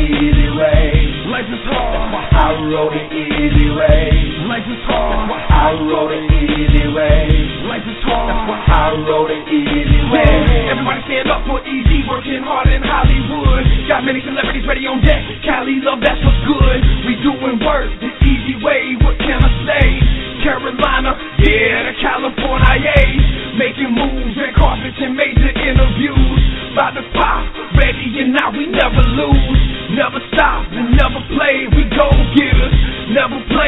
easy way. Life is hard. I wrote it easy way. Life is hard. I wrote it easy way. Life is hard. I wrote it easy way. Everybody stand up for easy, working hard in Hollywood. Got many celebrities ready on deck. Cali love, that's what's good. We doing work the easy way. What can I say? Carolina, yeah, the California, making moves and carpets and major interviews. About to pop, ready and now we never lose. Never stop and never play. We go getters, never play.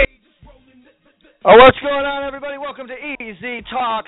Oh, what's going on, everybody? Welcome to Easy Talk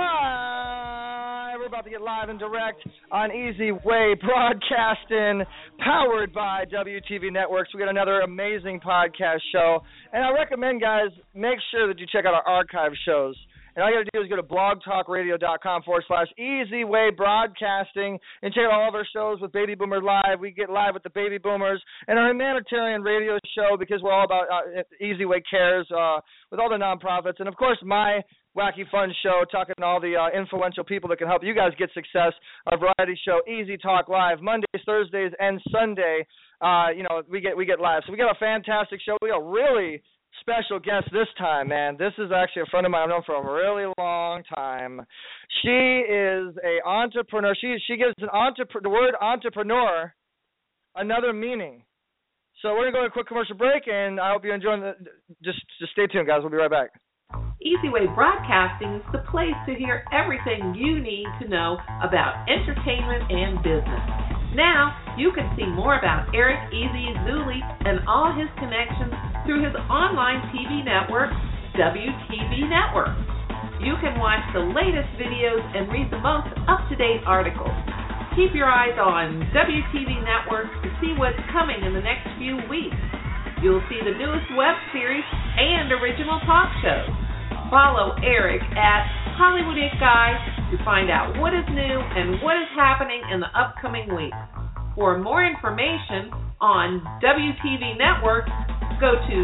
Live. We're about to get live and direct on Easy Way Broadcasting, powered by WTV Networks. We got another amazing podcast show, and I recommend, guys, make sure that you check out our archive shows. And all you got to do is go to blogtalkradio.com/Easy Way Broadcasting and check out all of our shows with Baby Boomer Live. We get live with the Baby Boomers and our humanitarian radio show because we're all about Easy Way Cares with all the nonprofits. And, of course, my wacky fun show talking to all the influential people that can help you guys get success, our variety show, Easy Talk Live, Mondays, Thursdays, and Sunday. We get live. So we got a fantastic show. We got really special guest this time, man. This is actually a friend of mine I've known for a really long time. She is a entrepreneur. She gives the word entrepreneur another meaning. So we're going to go to a quick commercial break, and I hope you're enjoying just stay tuned, guys. We'll be right back. Easy Way Broadcasting is the place to hear everything you need to know about entertainment and business. Now, you can see more about Eric Easy Zuli and all his connections through his online TV network, WTV Network. You can watch the latest videos and read the most up-to-date articles. Keep your eyes on WTV Network to see what's coming in the next few weeks. You'll see the newest web series and original talk shows. Follow Eric at Hollywood It Guy to find out what is new and what is happening in the upcoming week. For more information on WTV Network, go to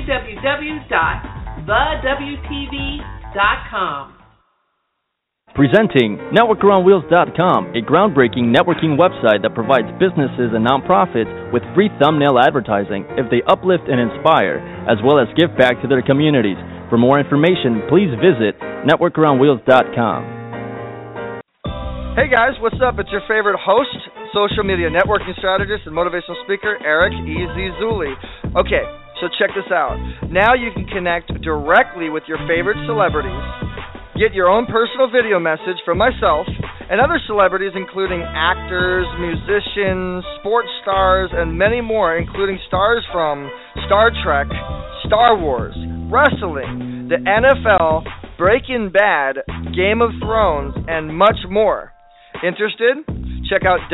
www.thewtv.com. Presenting NetworkAroundWheels.com, a groundbreaking networking website that provides businesses and nonprofits with free thumbnail advertising if they uplift and inspire, as well as give back to their communities. For more information, please visit NetworkAroundWheels.com. Hey guys, what's up? It's your favorite host, social media networking strategist, and motivational speaker, Eric Easy Zuli. Okay, so check this out. Now you can connect directly with your favorite celebrities, get your own personal video message from myself and other celebrities, including actors, musicians, sports stars, and many more, including stars from Star Trek, Star Wars, wrestling, the NFL, Breaking Bad, Game of Thrones, and much more. Interested? Check out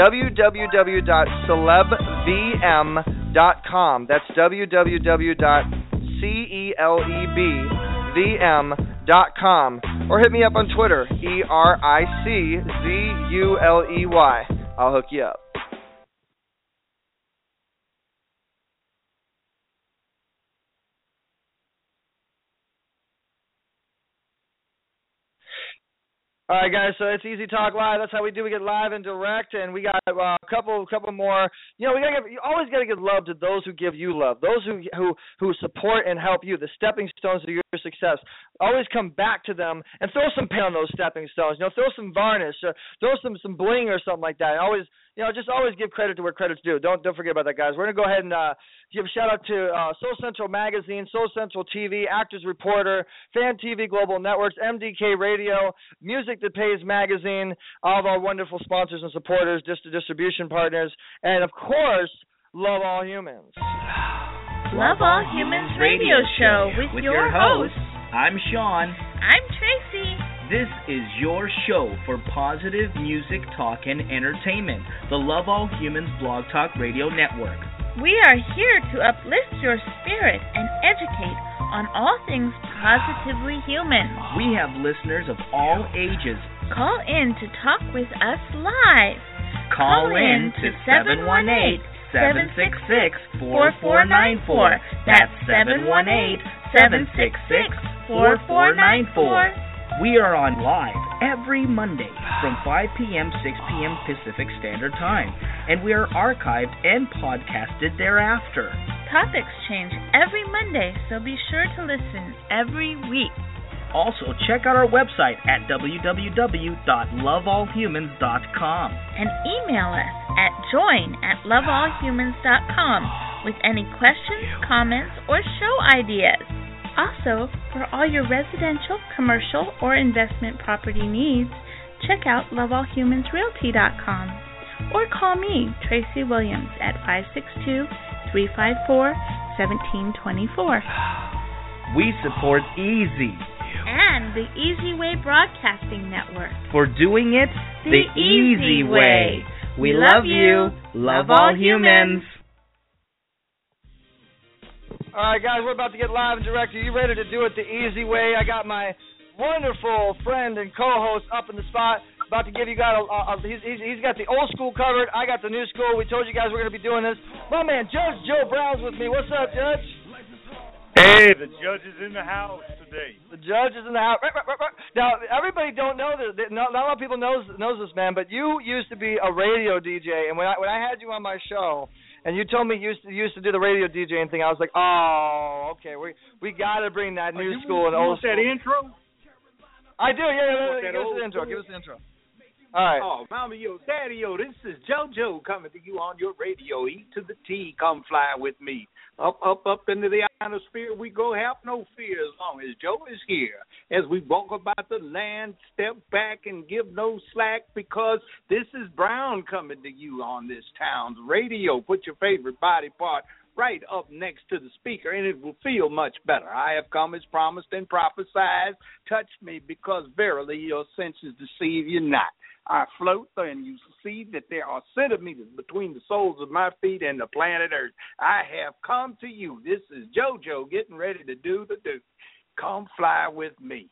www.celebvm.com. That's www.celebvm.com. Or hit me up on Twitter, ERICZULEY. I'll hook you up. All right, guys, so it's Easy Talk Live. That's how we do. We get live and direct, and we got a couple more. You always got to give love to those who give you love, those who support and help you, the stepping stones of your success. Always come back to them and throw some paint on those stepping stones. Throw some varnish, throw some bling or something like that. Always give credit to where credit's due. Don't forget about that, guys. We're gonna go ahead and give a shout out to Soul Central Magazine, Soul Central TV, Actors Reporter, Fan TV Global Networks, MDK Radio, Music That Pays Magazine, all of our wonderful sponsors and supporters, distribution partners, and of course, Love All Humans. Love All Humans Radio Show with your host. I'm Sean. I'm Tracy. This is your show for positive music, talk, and entertainment. The Love All Humans Blog Talk Radio Network. We are here to uplift your spirit and educate on all things positively human. We have listeners of all ages. Call in to talk with us live. Call in to 718-766-4494. That's 718-766-4494. We are on live every Monday from 5 p.m. 6 p.m. Pacific Standard Time, and we are archived and podcasted thereafter. Topics change every Monday, so be sure to listen every week. Also, check out our website at www.loveallhumans.com. And email us at join@loveallhumans.com with any questions, comments, or show ideas. Also, for all your residential, commercial, or investment property needs, check out loveallhumansrealty.com or call me, Tracy Williams, at 562-354-1724. We support Easy and the Easy Way Broadcasting Network for doing it the easy way. We love you. Love all humans. All right, guys, we're about to get live and direct. Are you ready to do it the easy way? I got my wonderful friend and co-host up in the spot, about to give you guys he's got the old school covered. I got the new school. We told you guys we're going to be doing this. My man, Judge Joe Brown's with me. What's up, Judge? Hey, the judge is in the house today. The judge is in the house. Now, everybody don't know this. Not a lot of people knows this, man, but you used to be a radio DJ, and when I had you on my show, and you told me you used to do the radio DJing thing, I was like, oh, okay, we got to bring that new school and old school. You want that intro? I do, yeah. Give us the intro. All right. Oh, Mama, yo, Daddy, yo, this is JoJo coming to you on your radio. E to the T, come fly with me. Up into the ionosphere we go, have no fear as long as Joe is here. As we walk about the land, step back and give no slack, because this is Brown coming to you on this town's radio. Put your favorite body part right up next to the speaker, and it will feel much better. I have come as promised and prophesied. Touch me, because verily your senses deceive you not. I float, and you see that there are centimeters between the soles of my feet and the planet Earth. I have come to you. This is JoJo getting ready to do the do. Come fly with me.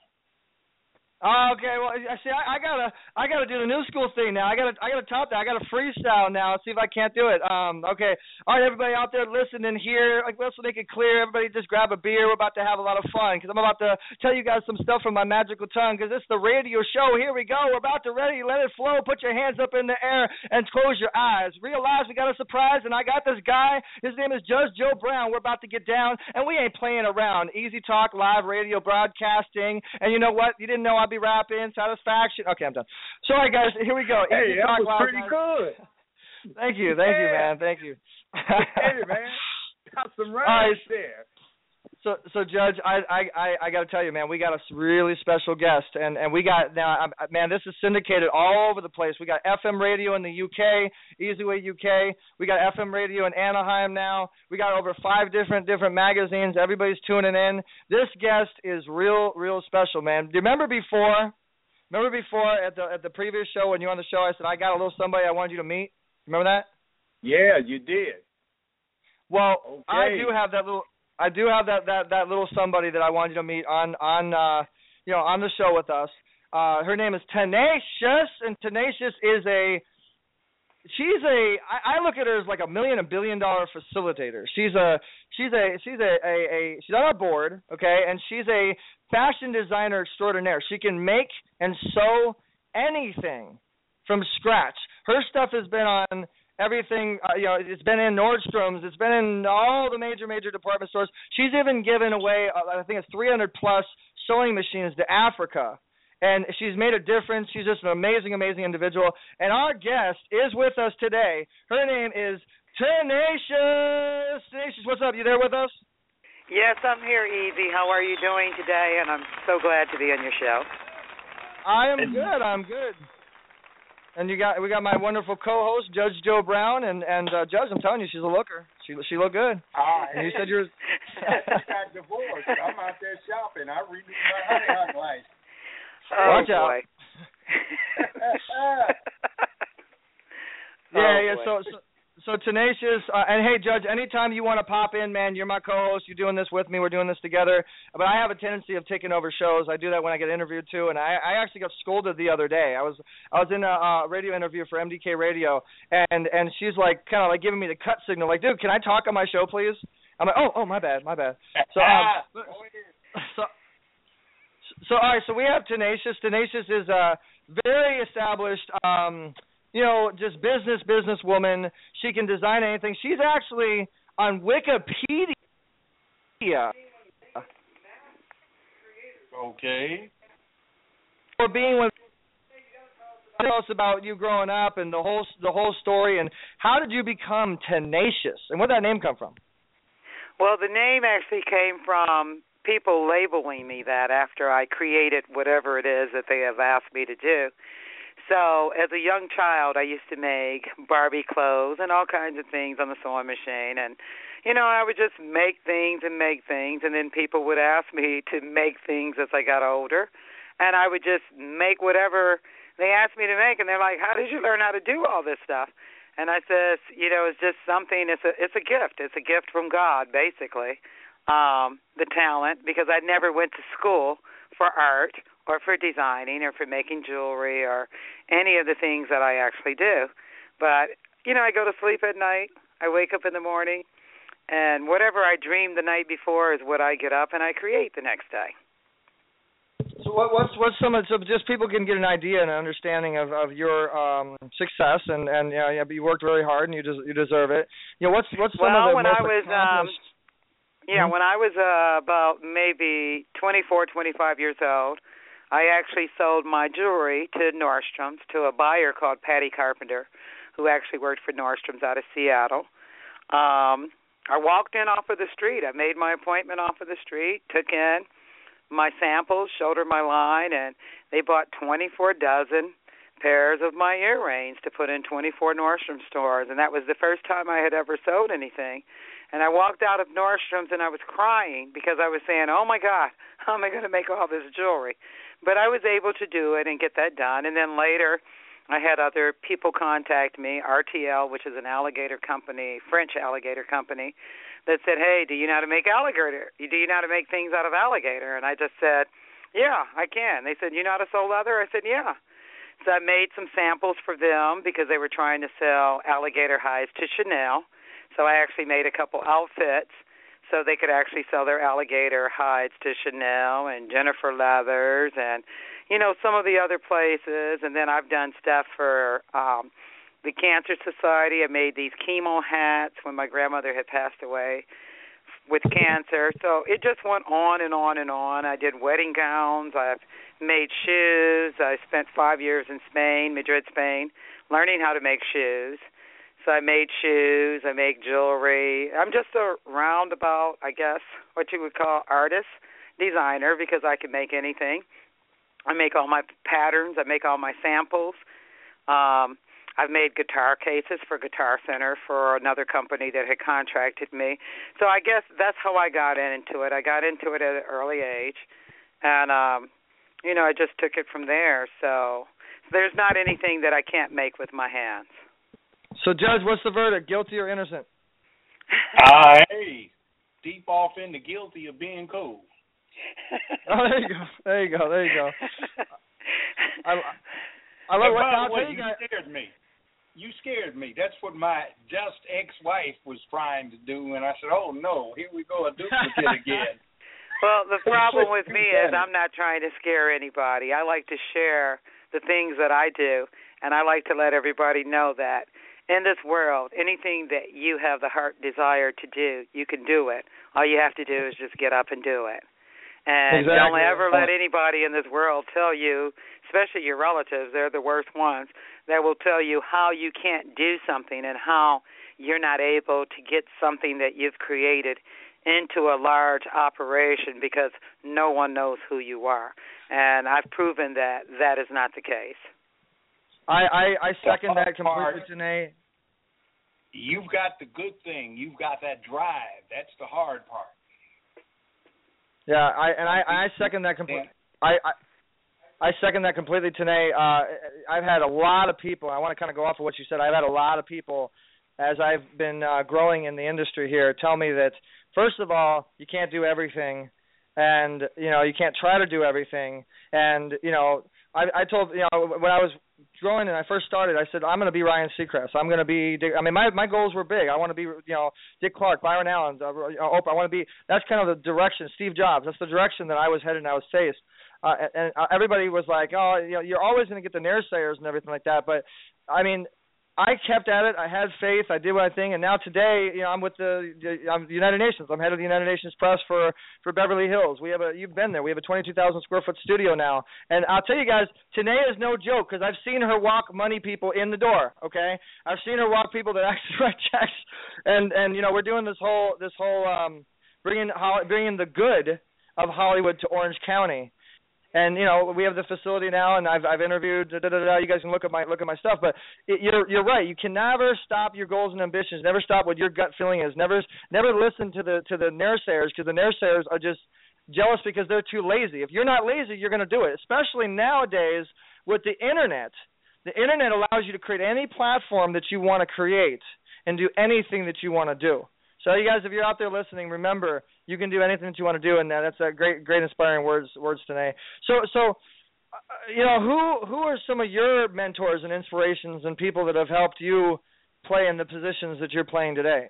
Okay, well, see, I gotta do the new school thing now. I gotta top that. I gotta freestyle now. See if I can't do it. Okay. All right, everybody out there listening here, let's make it clear. Everybody just grab a beer. We're about to have a lot of fun, because I'm about to tell you guys some stuff from my magical tongue, because it's the radio show. Here we go. We're about to ready. Let it flow. Put your hands up in the air and close your eyes. Realize we got a surprise, and I got this guy. His name is Judge Joe Brown. We're about to get down, and we ain't playing around. Easy Talk, live radio broadcasting, and you know what? You didn't know I'd be rapping. Satisfaction. Okay, I'm done. So, all right, guys, here we go. Hey, that was pretty good. Thank you, man. Thank you. Hey, man, got some rhymes there. So, Judge, I got to tell you, man, we got a really special guest, and we got now, man, this is syndicated all over the place. We got FM radio in the UK, Easyway UK. We got FM radio in Anaheim now. We got over 5 different magazines. Everybody's tuning in. This guest is real special, man. Do you remember before at the previous show when you were on the show, I said I got a little somebody I wanted you to meet? Remember that? Yeah, you did. Well, okay. I do have that little somebody that I wanted you to meet on the show with us. Her name is Tenacious, and Tenacious is I look at her as like a $1 billion facilitator. She's on our board, okay, and she's a fashion designer extraordinaire. She can make and sew anything from scratch. Her stuff has been on everything, it's been in Nordstrom's, it's been in all the major department stores. She's even given away, I think it's 300 plus sewing machines to Africa. And she's made a difference. She's just an amazing individual. And our guest is with us today. Her name is Tenacious. Tenacious, what's up? You there with us? Yes, I'm here, Easy. How are you doing today? And I'm so glad to be on your show. I'm good. And we got my wonderful co-host, Judge Joe Brown, and Judge, I'm telling you, she's a looker. She looked good. And you said you're. I got divorced. I'm out there shopping. I renewed my honey hunt license. Watch out. Boy. Yeah. So Tenacious, and hey, Judge, anytime you want to pop in, man, you're my co-host. You're doing this with me. We're doing this together. But I have a tendency of taking over shows. I do that when I get interviewed too, and I actually got scolded the other day. I was in a radio interview for MDK Radio, and she's like kind of like giving me the cut signal, like, dude, can I talk on my show, please? I'm like, oh, my bad. So all right, so we have Tenacious. Tenacious is a very established, just businesswoman. She can design anything. She's actually on Wikipedia. Okay. For being with. Tell us about you growing up and the whole story, and how did you become Tenacious, and where did that name come from? Well, the name actually came from people labeling me that after I created whatever it is that they have asked me to do. So as a young child, I used to make Barbie clothes and all kinds of things on the sewing machine. And, I would just make things, and then people would ask me to make things as I got older. And I would just make whatever they asked me to make, and they're like, how did you learn how to do all this stuff? And I says, it's just something, it's a gift. It's a gift from God, basically, the talent, because I never went to school for art or for designing or for making jewelry or any of the things that I actually do. But, I go to sleep at night, I wake up in the morning, and whatever I dreamed the night before is what I get up and I create the next day. So what's some of, so just people can get an idea and an understanding of your success, and you worked really hard and you deserve it. What's some of the when most I was when I was about maybe 24, 25 years old, I actually sold my jewelry to Nordstrom's to a buyer called Patty Carpenter, who actually worked for Nordstrom's out of Seattle. I walked in off of the street. I made my appointment off of the street, took in my samples, showed her my line, and they bought 24 dozen pairs of my earrings to put in 24 Nordstrom stores, and that was the first time I had ever sold anything. And I walked out of Nordstrom's and I was crying because I was saying, oh, my God, how am I going to make all this jewelry? But I was able to do it and get that done. And then later I had other people contact me, RTL, which is an alligator company, French alligator company, that said, hey, do you know how to make alligator? Do you know how to make things out of alligator? And I just said, yeah, I can. They said, you know how to sew leather? I said, yeah. So I made some samples for them because they were trying to sell alligator hides to Chanel. So I actually made a couple outfits so they could actually sell their alligator hides to Chanel and Jennifer Leathers and, some of the other places. And then I've done stuff for the Cancer Society. I made these chemo hats when my grandmother had passed away with cancer. So it just went on and on and on. I did wedding gowns. I've made shoes. I spent 5 years in Spain, Madrid, Spain, learning how to make shoes. So I made shoes. I make jewelry. I'm just a roundabout, I guess, what you would call artist, designer, because I can make anything. I make all my patterns. I make all my samples. I've made guitar cases for Guitar Center for another company that had contracted me. So I guess that's how I got into it. I got into it at an early age, and, I just took it from there. So there's not anything that I can't make with my hands. So, Judge, what's the verdict, guilty or innocent? Hey, deep off into guilty of being cool. Oh, there you go. I love what you scared me. You scared me. That's what my just ex-wife was trying to do, and I said, oh, no, here we go, a duplicate again. Well, the problem with me is I'm not trying to scare anybody. I like to share the things that I do, and I like to let everybody know that in this world, anything that you have the heart desire to do, you can do it. All you have to do is just get up and do it. And Don't ever let anybody in this world tell you, especially your relatives, they're the worst ones, that will tell you how you can't do something and how you're not able to get something that you've created into a large operation because no one knows who you are. And I've proven that that is not the case. I second that completely, Janae. You've got the good thing. You've got that drive. That's the hard part. Yeah, I second that completely. I second that completely, Janae. I've had a lot of people. I want to kind of go off of what you said. I've had a lot of people, as I've been growing in the industry here, tell me that first of all, you can't do everything, and you can't try to do everything, and I told when I was growing and I first started, I said I'm going to be Ryan Seacrest. I'm going to be. My goals were big. I want to be Dick Clark, Byron Allen, Oprah. I want to be. That's kind of the direction. Steve Jobs. That's the direction that I was headed and I was faced. and everybody was like, oh, you're always going to get the naysayers and everything like that. But I mean, I kept at it. I had faith. I did my thing, and now today, I'm with the United Nations. I'm head of the United Nations Press for Beverly Hills. You've been there. We have a 22,000 square foot studio now, and I'll tell you guys, Tanea is no joke because I've seen her walk money people in the door. Okay, I've seen her walk people that actually write checks, and we're doing this whole bringing the good of Hollywood to Orange County. And we have the facility now, and I've interviewed. You guys can look at my stuff, but you're right. You can never stop your goals and ambitions. Never stop what your gut feeling is. Never listen to the naysayers, because the naysayers are just jealous because they're too lazy. If you're not lazy, you're going to do it. Especially nowadays with the internet. The internet allows you to create any platform that you want to create and do anything that you want to do. So you guys, if you're out there listening, remember, you can do anything that you want to do, and that's a great inspiring words today. So who are some of your mentors and inspirations and people that have helped you play in the positions that you're playing in today?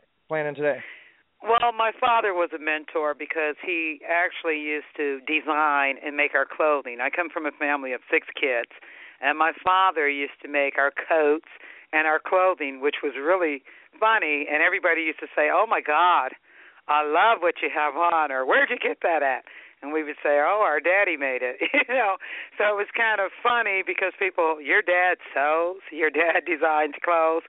Well, my father was a mentor because he actually used to design and make our clothing. I come from a family of 6 kids, and my father used to make our coats and our clothing, which was really funny, and everybody used to say, oh, my God, I love what you have on, or where'd you get that at? And we would say, oh, our daddy made it, So it was kind of funny because people, your dad sews, your dad designs clothes.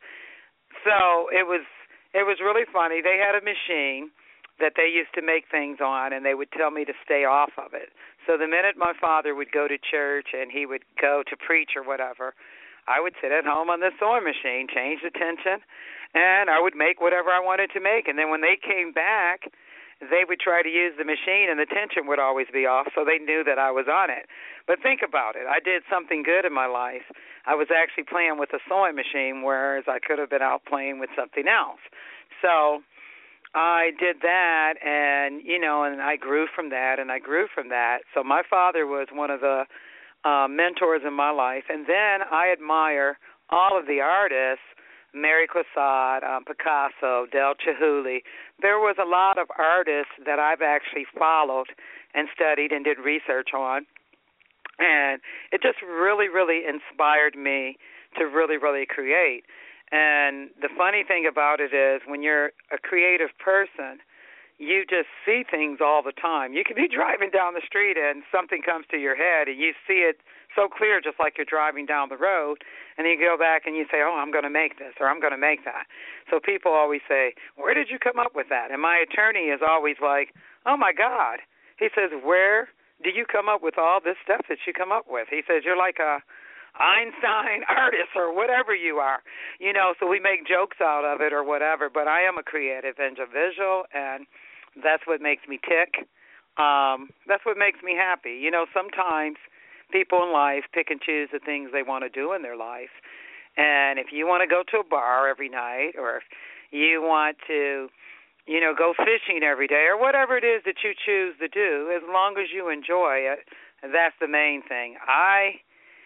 So it was really funny. They had a machine that they used to make things on, and they would tell me to stay off of it. So the minute my father would go to church and he would go to preach or whatever, I would sit at home on the sewing machine, change the tension, and I would make whatever I wanted to make. And then when they came back, they would try to use the machine, and the tension would always be off, so they knew that I was on it. But think about it. I did something good in my life. I was actually playing with a sewing machine, whereas I could have been out playing with something else. So I did that, and, and I grew from that, and I grew from that. So my father was one of the mentors in my life. And then I admire all of the artists, Mary Cassatt, Picasso, Del Chihuly. There was a lot of artists that I've actually followed and studied and did research on. And it just really, really inspired me to really, really create. And the funny thing about it is when you're a creative person, you just see things all the time. You can be driving down the street and something comes to your head and you see it so clear just like you're driving down the road, and then you go back and you say, oh, I'm going to make this or I'm going to make that. So people always say, where did you come up with that? And my attorney is always like, oh, my God. He says, where do you come up with all this stuff that you come up with? He says, you're like a Einstein artist or whatever you are, so we make jokes out of it or whatever, but I am a creative individual, and that's what makes me tick. That's what makes me happy. Sometimes people in life pick and choose the things they want to do in their life, and if you want to go to a bar every night, or if you want to, go fishing every day, or whatever it is that you choose to do, as long as you enjoy it, that's the main thing. I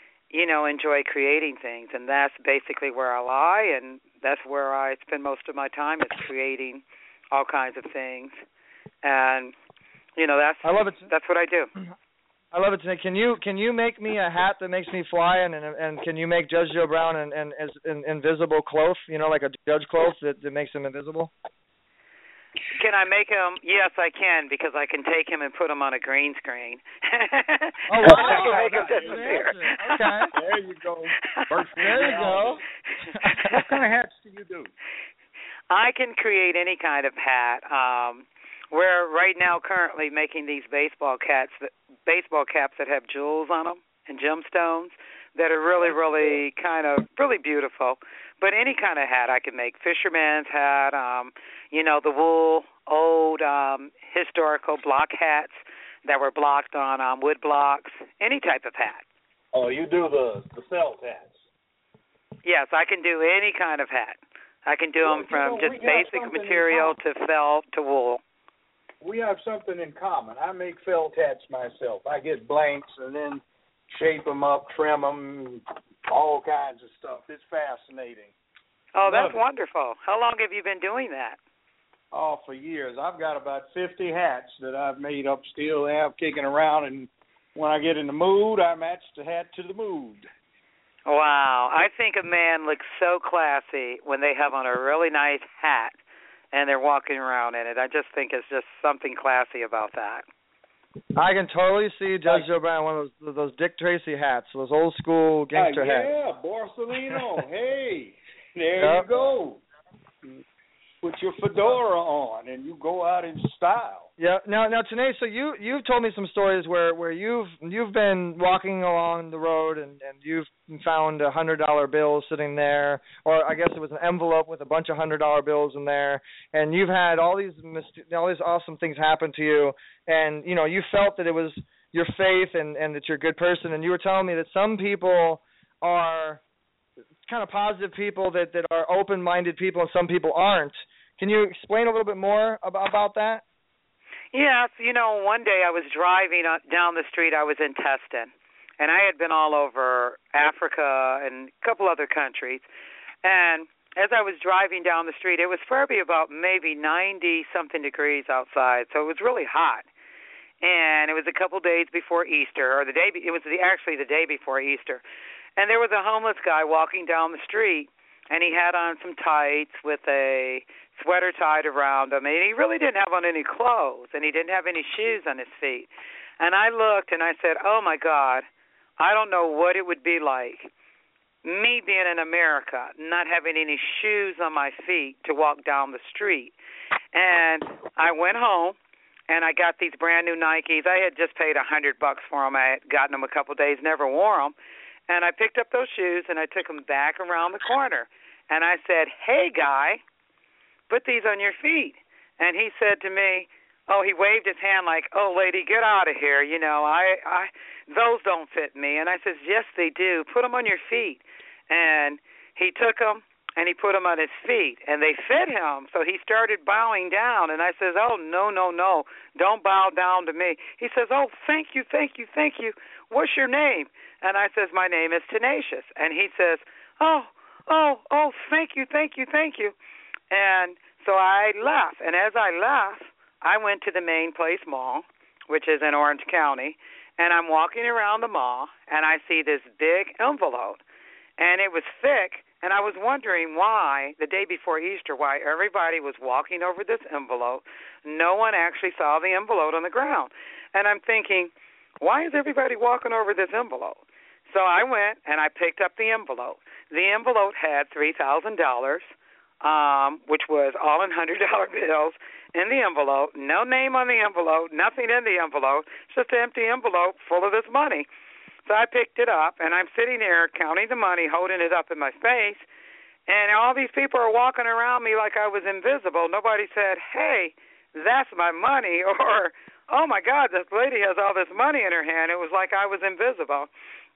enjoy creating things, and that's basically where I lie, and that's where I spend most of my time is creating all kinds of things. And I love it. That's what I do. I love it. Can you make me a hat that makes me fly, and can you make Judge Joe Brown an invisible cloth? Like a judge cloth that makes him invisible. Can I make him? Yes, I can, because I can take him and put him on a green screen. Oh, wow. I can make him disappear. Okay. There you go. There you go. What kind of hats do you do? I can create any kind of hat. We're right now currently making these baseball caps that have jewels on them and gemstones that are really, really kind of really beautiful. But any kind of hat I can make. Fisherman's hat, the wool, old historical block hats that were blocked on wood blocks, any type of hat. Oh, you do the felt hats? Yes, I can do any kind of hat. I can do them from just basic material to felt to wool. We have something in common. I make felt hats myself. I get blanks and then shape them up, trim them, all kinds of stuff. It's fascinating. Oh, that's wonderful. How long have you been doing that? Oh, for years. I've got about 50 hats that I've made up, still have kicking around, and when I get in the mood, I match the hat to the mood. Wow. I think a man looks so classy when they have on a really nice hat and they're walking around in it. I just think it's just something classy about that. I can totally see Judge Joe Brown, one of those Dick Tracy hats, those old school gangster hats. Yeah, Borsalino. Hey, there you go. Put your fedora on and you go out in style. Yeah. Now, Tanae, so you've told me some stories where you've been walking along the road and you've found $100 bill sitting there, or I guess it was an envelope with a bunch of $100 bills in there, and you've had all these awesome things happen to you, and you felt that it was your faith and that you're a good person, and you were telling me that some people are kind of positive people that are open-minded people, and some people aren't. Can you explain a little bit more about that? Yes, one day I was driving down the street. I was in Tustin, and I had been all over Africa and a couple other countries. And as I was driving down the street, it was probably about maybe 90-something degrees outside, so it was really hot. And it was a couple days before Easter, or actually the day before Easter. And there was a homeless guy walking down the street, and he had on some tights with a sweater tied around him, and he really didn't have on any clothes, and he didn't have any shoes on his feet. And I looked, and I said, oh, my God, I don't know what it would be like, me being in America, not having any shoes on my feet to walk down the street. And I went home, and I got these brand-new Nikes. I had just paid $100 for them. I had gotten them a couple days, never wore them. And I picked up those shoes, and I took them back around the corner. And I said, hey, guy, put these on your feet. And he said to me, he waved his hand like, oh, lady, get out of here. Those don't fit me. And I says, yes, they do. Put them on your feet. And he took them, and he put them on his feet, and they fit him. So he started bowing down. And I says, oh, no, don't bow down to me. He says, oh, thank you. What's your name? And I says, my name is Tenacious. And he says, oh, thank you. And so I left. And as I left, I went to the Main Place Mall, which is in Orange County, and I'm walking around the mall, and I see this big envelope. And it was thick, and I was wondering why, the day before Easter, why everybody was walking over this envelope. No one actually saw the envelope on the ground. And I'm thinking, why is everybody walking over this envelope? So I went, and I picked up the envelope. The envelope had $3,000, which was all in $100 bills in the envelope. No name on the envelope, nothing in the envelope, just an empty envelope full of this money. So I picked it up, and I'm sitting there counting the money, holding it up in my face, and all these people are walking around me like I was invisible. Nobody said, hey, that's my money, or, oh, my God, this lady has all this money in her hand. It was like I was invisible.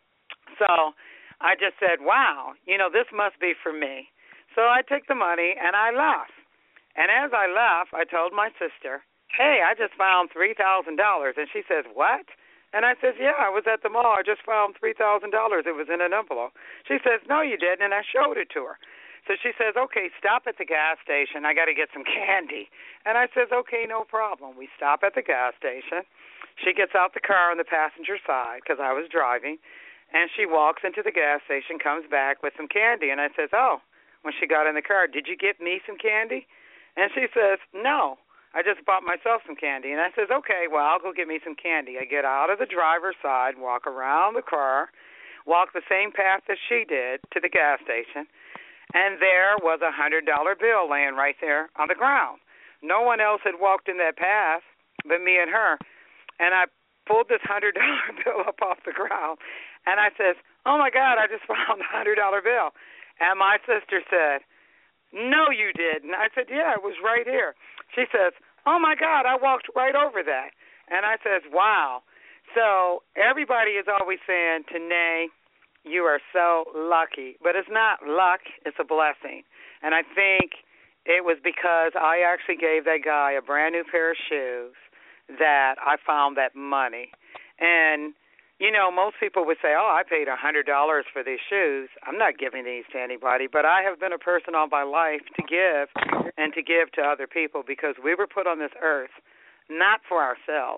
So I just said, wow, this must be for me. So I took the money, and I left. And as I left, I told my sister, hey, I just found $3,000. And she says, what? And I says, yeah, I was at the mall. I just found $3,000. It was in an envelope. She says, no, you didn't, and I showed it to her. So she says, okay, stop at the gas station. I got to get some candy. And I says, okay, no problem. We stop at the gas station. She gets out the car on the passenger side because I was driving, and she walks into the gas station, comes back with some candy. And I says, oh, when she got in the car, did you get me some candy? And she says, no, I just bought myself some candy. And I says, okay, well, I'll go get me some candy. I get out of the driver's side, walk around the car, walk the same path that she did to the gas station, and there was a $100 bill laying right there on the ground. No one else had walked in that path but me and her. And I pulled this $100 bill up off the ground, and I says, oh, my God, I just found a $100 bill. And my sister said, no, you didn't. I said, yeah, it was right here. She says, oh, my God, I walked right over that. And I says, wow. So everybody is always saying, Tanae, you are so lucky. But it's not luck, it's a blessing. And I think it was because I actually gave that guy a brand new pair of shoes that I found that money. And most people would say, oh, I paid $100 for these shoes. I'm not giving these to anybody, but I have been a person all my life to give and to give to other people because we were put on this earth not for ourselves,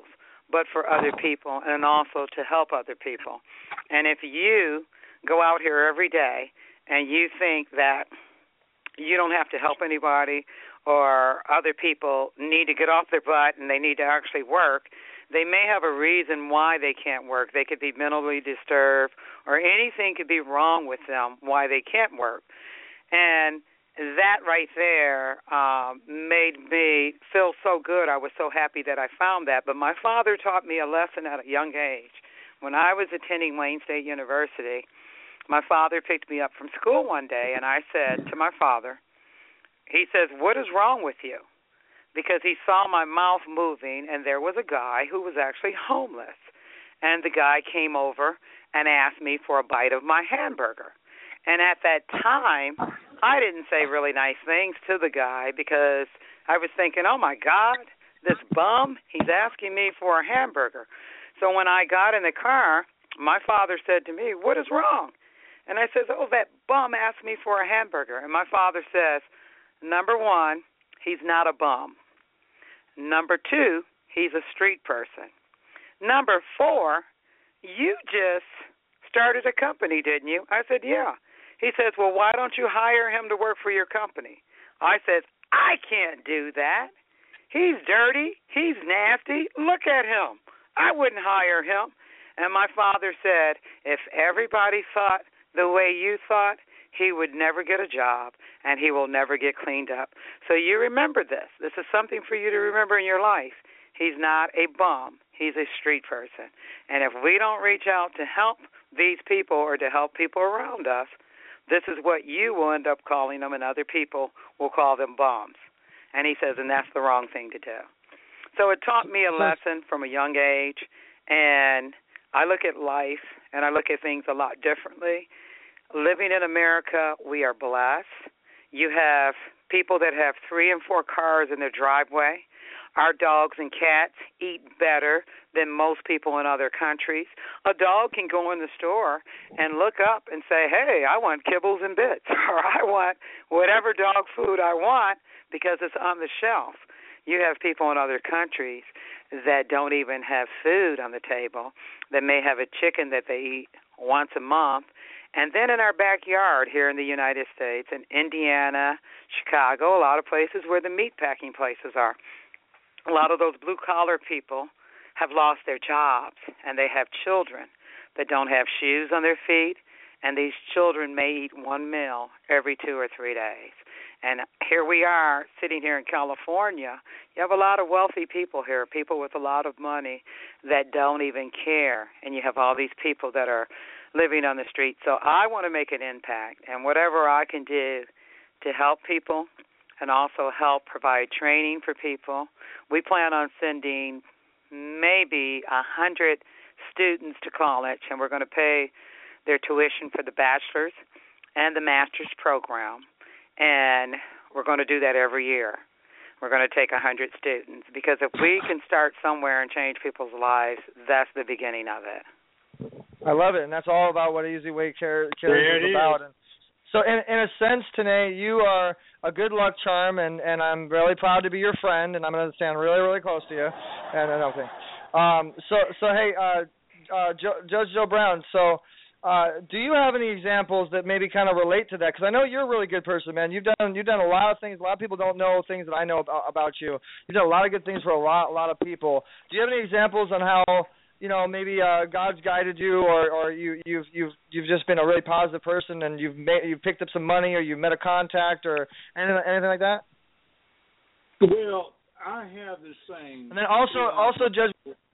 but for other people and also to help other people. And if you go out here every day and you think that you don't have to help anybody or other people need to get off their butt and they need to actually work, they may have a reason why they can't work. They could be mentally disturbed or anything could be wrong with them why they can't work. And that right there made me feel so good. I was so happy that I found that. But my father taught me a lesson at a young age. When I was attending Wayne State University, my father picked me up from school one day, and I said to my father, he says, "What is wrong with you?" Because he saw my mouth moving, and there was a guy who was actually homeless. And the guy came over and asked me for a bite of my hamburger. And at that time, I didn't say really nice things to the guy because I was thinking, oh, my God, this bum, he's asking me for a hamburger. So when I got in the car, my father said to me, "What is wrong?" And I said, "Oh, that bum asked me for a hamburger." And my father says, number one, he's not a bum. Number two, he's a street person. Number four, you just started a company, didn't you? I said, yeah. He says, well, why don't you hire him to work for your company? I said, I can't do that. He's dirty. He's nasty. Look at him. I wouldn't hire him. And my father said, if everybody thought the way you thought, he would never get a job and he will never get cleaned up. So you remember this. This is something for you to remember in your life. He's not a bum. He's a street person. And if we don't reach out to help these people or to help people around us, this is what you will end up calling them, and other people will call them bums. And he says, and that's the wrong thing to do. So it taught me a lesson from a young age, and I look at life and I look at things a lot differently. Living in America, we are blessed. You have people that have 3 and 4 cars in their driveway. Our dogs and cats eat better than most people in other countries. A dog can go in the store and look up and say, hey, I want kibbles and bits, or I want whatever dog food I want because it's on the shelf. You have people in other countries that don't even have food on the table, that may have a chicken that they eat once a month. And then in our backyard here in the United States, in Indiana, Chicago, a lot of places where the meat packing places are, a lot of those blue-collar people have lost their jobs, and they have children that don't have shoes on their feet, and these children may eat one meal every 2 or 3 days. And here we are sitting here in California. You have a lot of wealthy people here, people with a lot of money that don't even care, and you have all these people that are living on the street. So I want to make an impact, and whatever I can do to help people and also help provide training for people. We plan on sending maybe 100 students to college, and we're going to pay their tuition for the bachelor's and the master's program. And we're going to do that every year. We're going to take 100 students, because if we can start somewhere and change people's lives, that's the beginning of it. I love it, and that's all about what Easy Way Cares is about. And so in a sense, Tanae, you are a good luck charm, and I'm really proud to be your friend, and I'm going to stand really, really close to you. And okay. So hey, Judge Joe Brown, so do you have any examples that maybe kind of relate to that? Because I know you're a really good person, man. You've done a lot of things. A lot of people don't know things that I know about you. You've done a lot of good things for a lot of people. Do you have any examples on how, you know, maybe God's guided you, or you've just been a really positive person, and you've picked up some money, or you've met a contact, or anything like that? Well, I have this saying. And then also Judge,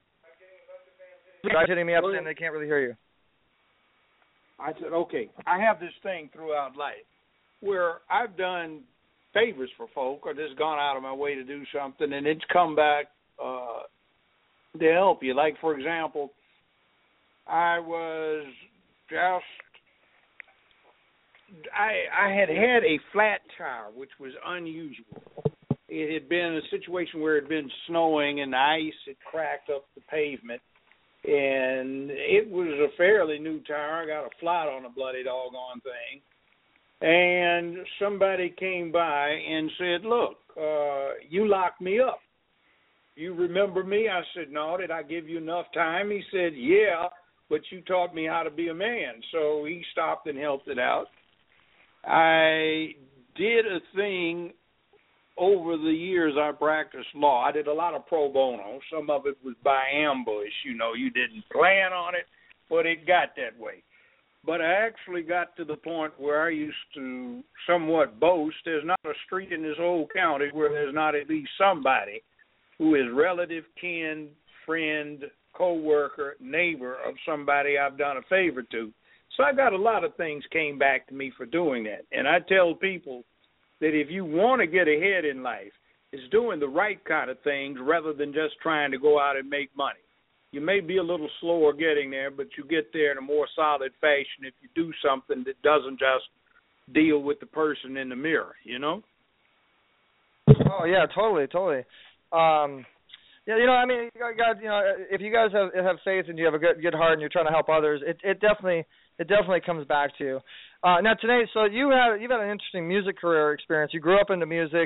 guys hitting me up saying they can't really hear you. I said, okay, I have this thing throughout life where I've done favors for folk, or just gone out of my way to do something, and it's come back to help you. Like, for example, I had a flat tire, which was unusual. It had been a situation where it had been snowing and the ice had cracked up the pavement, and it was a fairly new tire. I got a flat on the bloody doggone thing. And somebody came by and said, look, you locked me up. you remember me? I said, no, did I give you enough time? He said, yeah, but you taught me how to be a man. So he stopped and helped it out. I did a thing over the years I practiced law. I did a lot of pro bono. Some of it was by ambush. You know, you didn't plan on it, but it got that way. But I actually got to the point where I used to somewhat boast there's not a street in this whole county where there's not at least somebody who is relative, kin, friend, co-worker, neighbor of somebody I've done a favor to. So I got a lot of things came back to me for doing that. And I tell people that if you want to get ahead in life, it's doing the right kind of things rather than just trying to go out and make money. You may be a little slower getting there, but you get there in a more solid fashion if you do something that doesn't just deal with the person in the mirror, you know? Oh, yeah, totally. Yeah, you know, I mean, God, you know, if you guys have faith and you have a good heart and you're trying to help others, it definitely comes back to you. Now, today, so you've had an interesting music career experience. You grew up into music.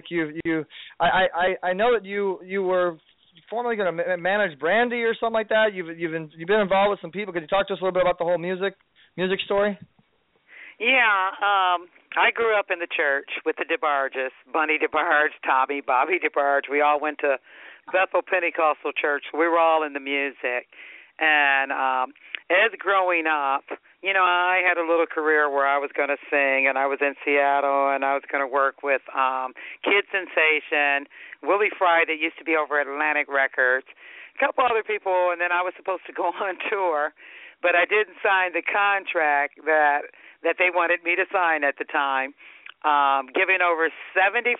I know that you were formerly going to manage Brandy or something like that. You've been involved with some people. Could you talk to us a little bit about the whole music story? Yeah, I grew up in the church with the DeBarges, Bunny DeBarge, Tommy, Bobby DeBarge. We all went to Bethel Pentecostal Church. We were all in the music. And as growing up, you know, I had a little career where I was going to sing, and I was in Seattle, and I was going to work with Kid Sensation, Willie Fry, that used to be over at Atlantic Records, a couple other people, and then I was supposed to go on tour, but I didn't sign the contract that they wanted me to sign at the time, giving over 75%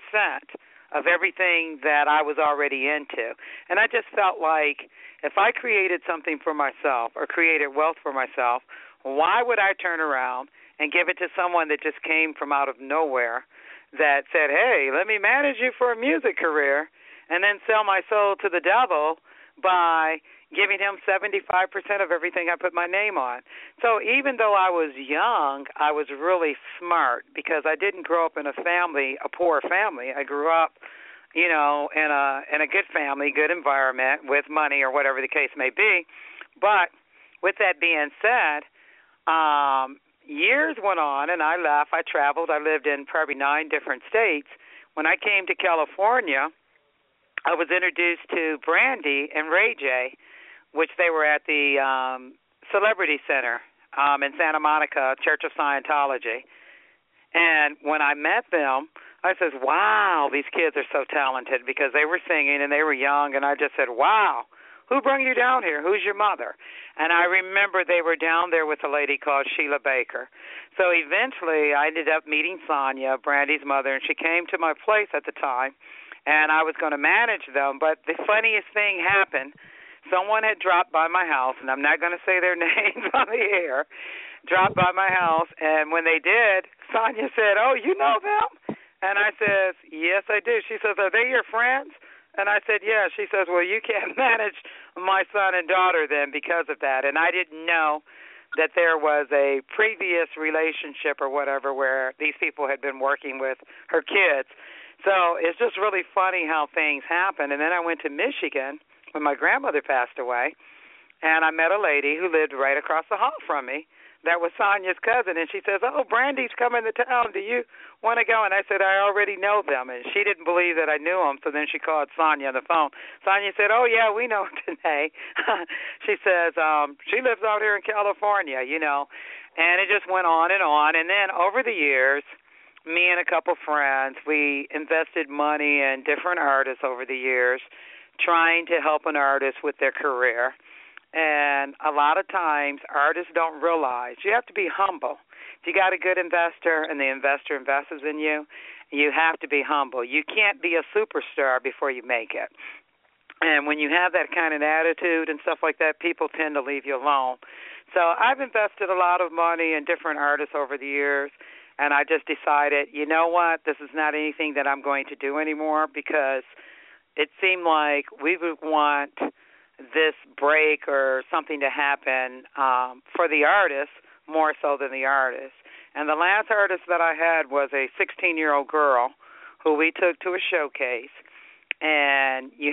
of everything that I was already into. And I just felt like if I created something for myself or created wealth for myself, why would I turn around and give it to someone that just came from out of nowhere that said, hey, let me manage you for a music career, and then sell my soul to the devil by giving him 75% of everything I put my name on. So even though I was young, I was really smart because I didn't grow up in a poor family. I grew up, you know, in a good family, good environment with money or whatever the case may be. But with that being said, years went on and I left. I traveled. I lived in probably 9 different states. When I came to California, I was introduced to Brandy and Ray J, which they were at the Celebrity Center in Santa Monica, Church of Scientology. And when I met them, I said, wow, these kids are so talented because they were singing and they were young. And I just said, wow, who brought you down here? Who's your mother? And I remember they were down there with a lady called Sheila Baker. So eventually I ended up meeting Sonia, Brandy's mother, and she came to my place at the time. And I was going to manage them. But the funniest thing happened. Someone had dropped by my house, and I'm not going to say their names on the air, dropped by my house, and when they did, Sonia said, oh, you know them? And I said, yes, I do. She says, are they your friends? And I said, yeah. She says, well, you can't manage my son and daughter then because of that. And I didn't know that there was a previous relationship or whatever where these people had been working with her kids. So it's just really funny how things happen. And then I went to Michigan when my grandmother passed away, and I met a lady who lived right across the hall from me that was Sonia's cousin, and she says, oh, Brandy's coming to town. Do you want to go? And I said, I already know them, and she didn't believe that I knew them, so then she called Sonia on the phone. Sonia said, oh, yeah, we know Danae. She says, she lives out here in California, you know, and it just went on, and then over the years, me and a couple friends, we invested money in different artists over the years, trying to help an artist with their career. And a lot of times artists don't realize you have to be humble. If you got a good investor and the investor invests in you, you have to be humble. You can't be a superstar before you make it. And when you have that kind of attitude and stuff like that, people tend to leave you alone. So I've invested a lot of money in different artists over the years, and I just decided, you know what, this is not anything that I'm going to do anymore because it seemed like we would want this break or something to happen for the artist more so than the artist. And the last artist that I had was a 16-year-old girl who we took to a showcase. And you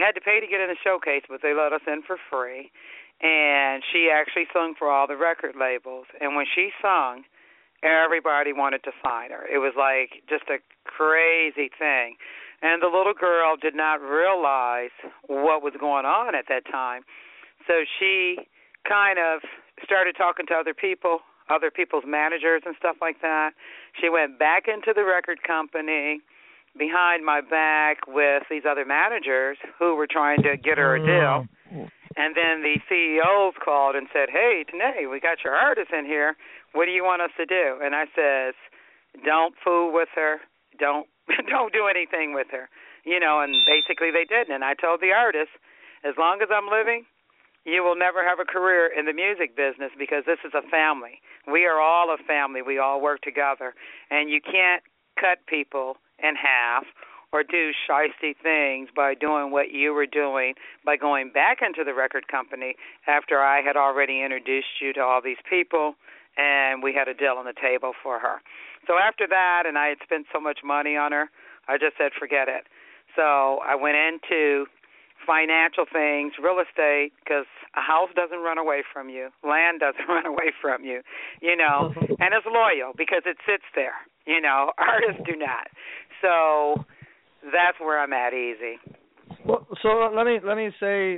had to pay to get in the showcase, but they let us in for free. And she actually sung for all the record labels. And when she sung, everybody wanted to sign her. It was like just a crazy thing. And the little girl did not realize what was going on at that time. So she kind of started talking to other people's managers and stuff like that. She went back into the record company behind my back with these other managers who were trying to get her a deal. And then the CEOs called and said, "Hey, Tanae, we got your artist in here. What do you want us to do?" And I says, "Don't fool with her. Don't do anything with her." And basically they didn't. And I told the artist, as long as I'm living, you will never have a career in the music business because this is a family. We are all a family. We all work together. And you can't cut people in half or do shiesty things by doing what you were doing, by going back into the record company after I had already introduced you to all these people and we had a deal on the table for her. So after that, and I had spent so much money on her, I just said forget it. So I went into financial things, real estate, because a house doesn't run away from you. Land doesn't run away from you, and it's loyal because it sits there. Artists do not. So that's where I'm at, Easy. Well, so let me say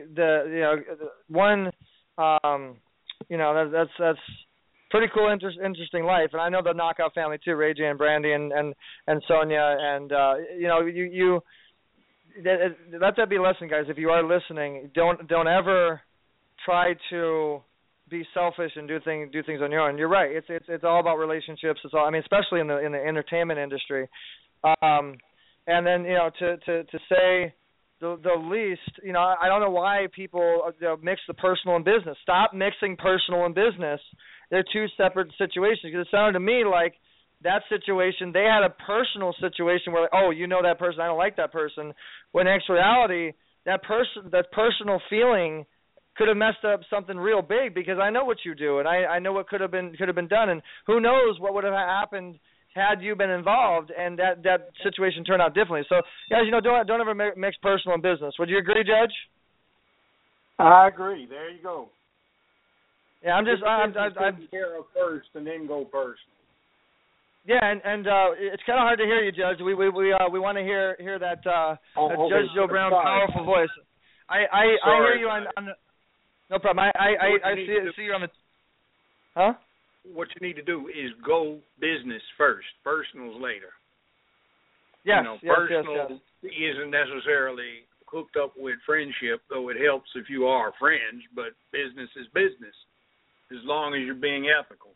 that's pretty cool, interesting life, and I know the Knockout family too, Ray J and Brandy and Sonia, and you let that be a lesson, guys. If you are listening, don't ever try to be selfish and do things on your own. You're right. It's all about relationships. It's all. Especially in the entertainment industry. And then to say the least, I don't know why people mix the personal and business. Stop mixing personal and business. They're two separate situations. Because it sounded to me like that situation, they had a personal situation where, that person, I don't like that person. When in actuality, that personal feeling could have messed up something real big because I know what you do and I know what could have been done, and who knows what would have happened had you been involved and that situation turned out differently. So guys, don't ever mix personal and business. Would you agree, Judge? I agree. There you go. Yeah, I'm taking care of first and then go personal. Yeah, and it's kind of hard to hear you, Judge. We want to hear that Judge Joe Brown powerful voice. I hear you on the, no problem. I see you on the. Huh? What you need to do is go business first, personals later. Yes, personal isn't necessarily hooked up with friendship, though it helps if you are friends. But business is business, as long as you're being ethical.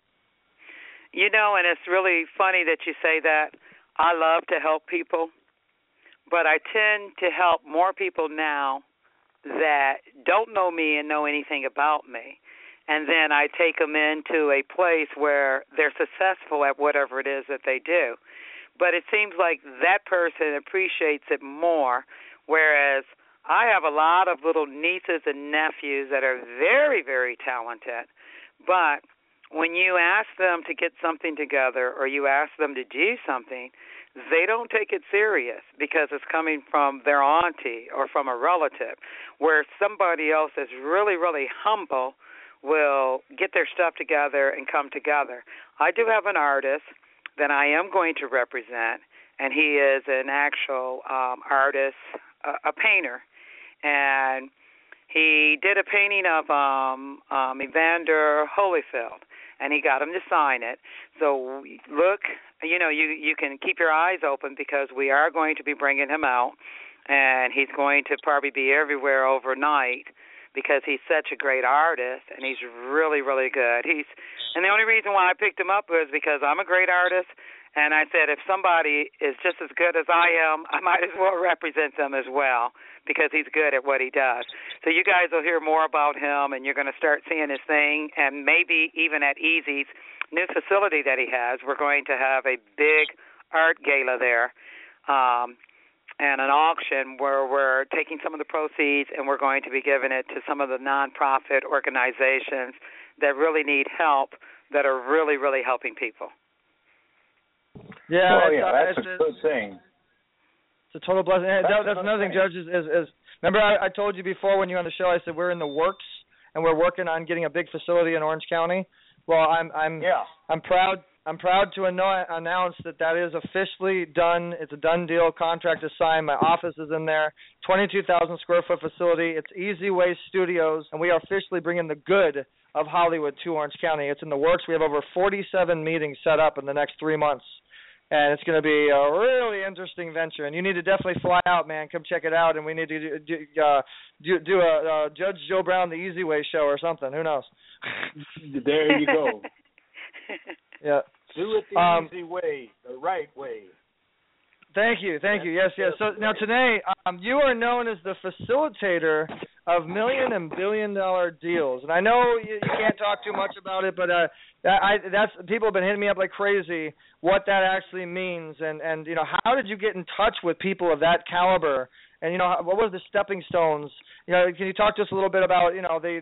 And it's really funny that you say that. I love to help people, but I tend to help more people now that don't know me and know anything about me. And then I take them into a place where they're successful at whatever it is that they do. But it seems like that person appreciates it more, whereas I have a lot of little nieces and nephews that are very, very talented, but when you ask them to get something together or you ask them to do something, they don't take it serious because it's coming from their auntie or from a relative, where somebody else is really, really humble will get their stuff together and come together. I do have an artist that I am going to represent, and he is an actual artist, a painter, and he did a painting of Evander Holyfield, and he got him to sign it. So look, you can keep your eyes open because we are going to be bringing him out, and he's going to probably be everywhere overnight because he's such a great artist, and he's really, really good. And the only reason why I picked him up was because I'm a great artist, and I said if somebody is just as good as I am, I might as well represent them as well because he's good at what he does. So you guys will hear more about him, and you're going to start seeing his thing, and maybe even at Easy's new facility that he has, we're going to have a big art gala there and an auction where we're taking some of the proceeds and we're going to be giving it to some of the nonprofit organizations that really need help, that are really, really helping people. Yeah, that's a good thing. It's a total blessing. That's another thing, Judge, is Remember I told you before when you were on the show, I said we're in the works and we're working on getting a big facility in Orange County. Well, I'm proud to announce that is officially done. It's a done deal. Contract is signed. My office is in there. 22,000 square foot facility. It's Easy Way Studios, and we are officially bringing the good of Hollywood to Orange County. It's in the works. We have over 47 meetings set up in the next 3 months. And it's going to be a really interesting venture. And you need to definitely fly out, man. Come check it out. And we need to do a Judge Joe Brown the Easy Way show or something. Who knows? There you go. Yeah. Do it the easy way, the right way. Thank you. Yes. So now today, you are known as the facilitator of $1 and billion deals, and I know you can't talk too much about it, but that's people have been hitting me up like crazy. What that actually means, and how did you get in touch with people of that caliber, and what were the stepping stones? Can you talk to us a little bit about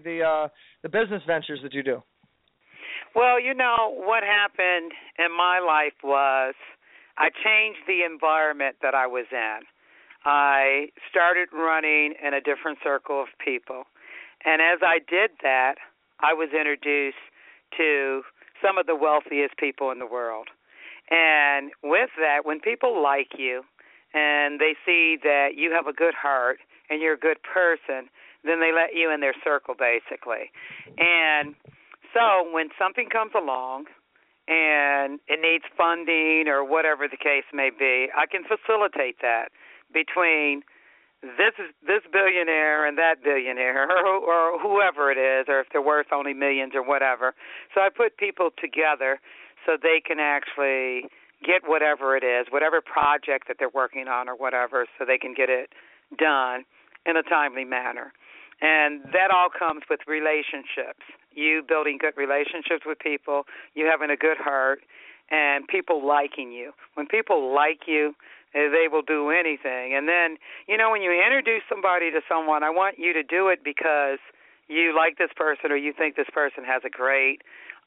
the business ventures that you do? Well, what happened in my life was I changed the environment that I was in. I started running in a different circle of people. And as I did that, I was introduced to some of the wealthiest people in the world. And with that, when people like you and they see that you have a good heart and you're a good person, then they let you in their circle, basically. And so when something comes along and it needs funding or whatever the case may be, I can facilitate that between this billionaire and that billionaire or whoever it is, or if they're worth only millions or whatever. So I put people together so they can actually get whatever it is, whatever project that they're working on or whatever, so they can get it done in a timely manner. And that all comes with relationships. You building good relationships with people, you having a good heart, and people liking you. When people like you, they will do anything. And then, when you introduce somebody to someone, I want you to do it because you like this person or you think this person has a great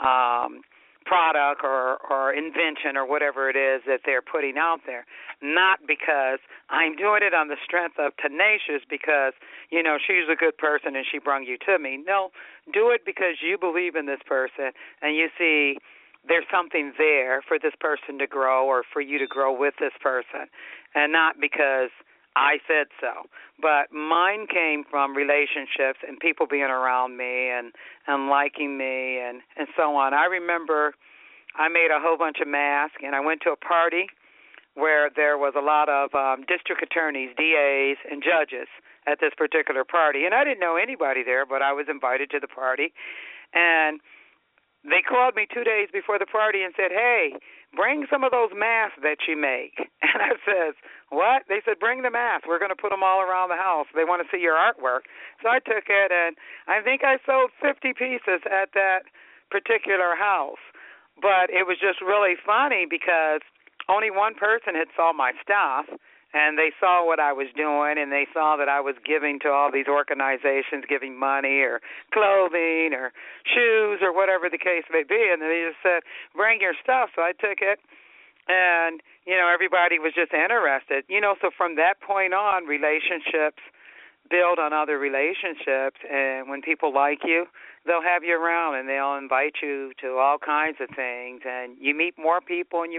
product or invention or whatever it is that they're putting out there. Not because I'm doing it on the strength of Tenacious because, she's a good person and she brought you to me. No, do it because you believe in this person and you see there's something there for this person to grow or for you to grow with this person, and not because I said so. But mine came from relationships and people being around me and liking me and so on. I remember I made a whole bunch of masks, and I went to a party where there was a lot of district attorneys, DAs, and judges at this particular party. And I didn't know anybody there, but I was invited to the party. And they called me 2 days before the party and said, hey, bring some of those masks that you make. And I says, what? They said, bring the masks. We're going to put them all around the house. They want to see your artwork. So I took it, and I think I sold 50 pieces at that particular house. But it was just really funny because only one person had saw my stuff, and they saw what I was doing, and they saw that I was giving to all these organizations, giving money or clothing or shoes or whatever the case may be, and they just said, bring your stuff. So I took it, and, everybody was just interested. So from that point on, relationships build on other relationships, and when people like you, they'll have you around, and they'll invite you to all kinds of things, and you meet more people, and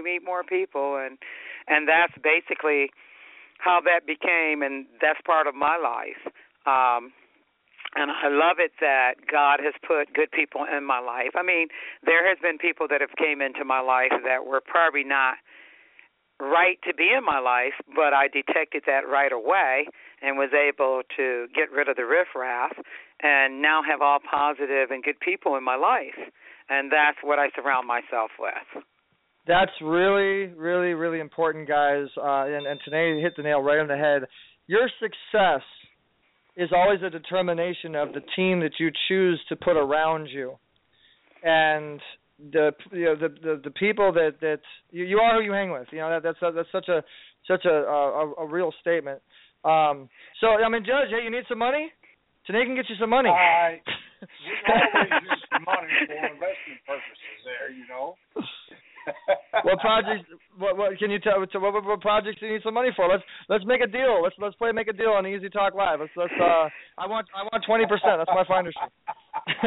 and that's basically how that became, and that's part of my life. And I love it that God has put good people in my life. I mean, there has been people that have came into my life that were probably not right to be in my life, but I detected that right away and was able to get rid of the riffraff and now have all positive and good people in my life. And that's what I surround myself with. That's really, really, really important, guys. And today you hit the nail right on the head. Your success is always a determination of the team that you choose to put around you, and the people that you are who you hang with. That's such a real statement. So Judge, hey, you need some money? Today can get you some money. We always use the money for investment purposes there, What projects What can you tell? What projects do you need some money for? Let's make a deal. Let's play Make a Deal on Easy Talk Live. I want 20%. That's my finder's fee.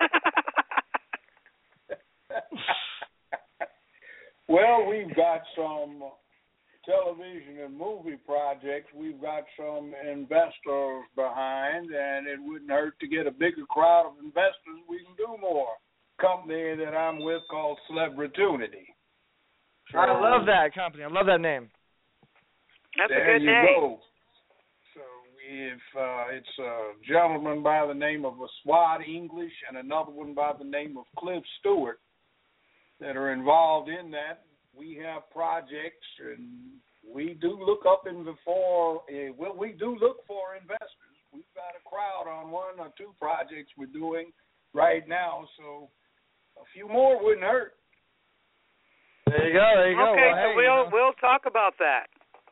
Well, we've got some television and movie projects. We've got some investors behind, and it wouldn't hurt to get a bigger crowd of investors. We can do more. Company that I'm with called Celebritunity. So, I love that company. I love that name. That's there a good you name. Go. So it's a gentleman by the name of Swad English and another one by the name of Cliff Stewart that are involved in that. We have projects, and we do look we do look for investors. We've got a crowd on 1 or 2 projects we're doing right now, so a few more wouldn't hurt. There you go. Okay, well, so we'll talk about that.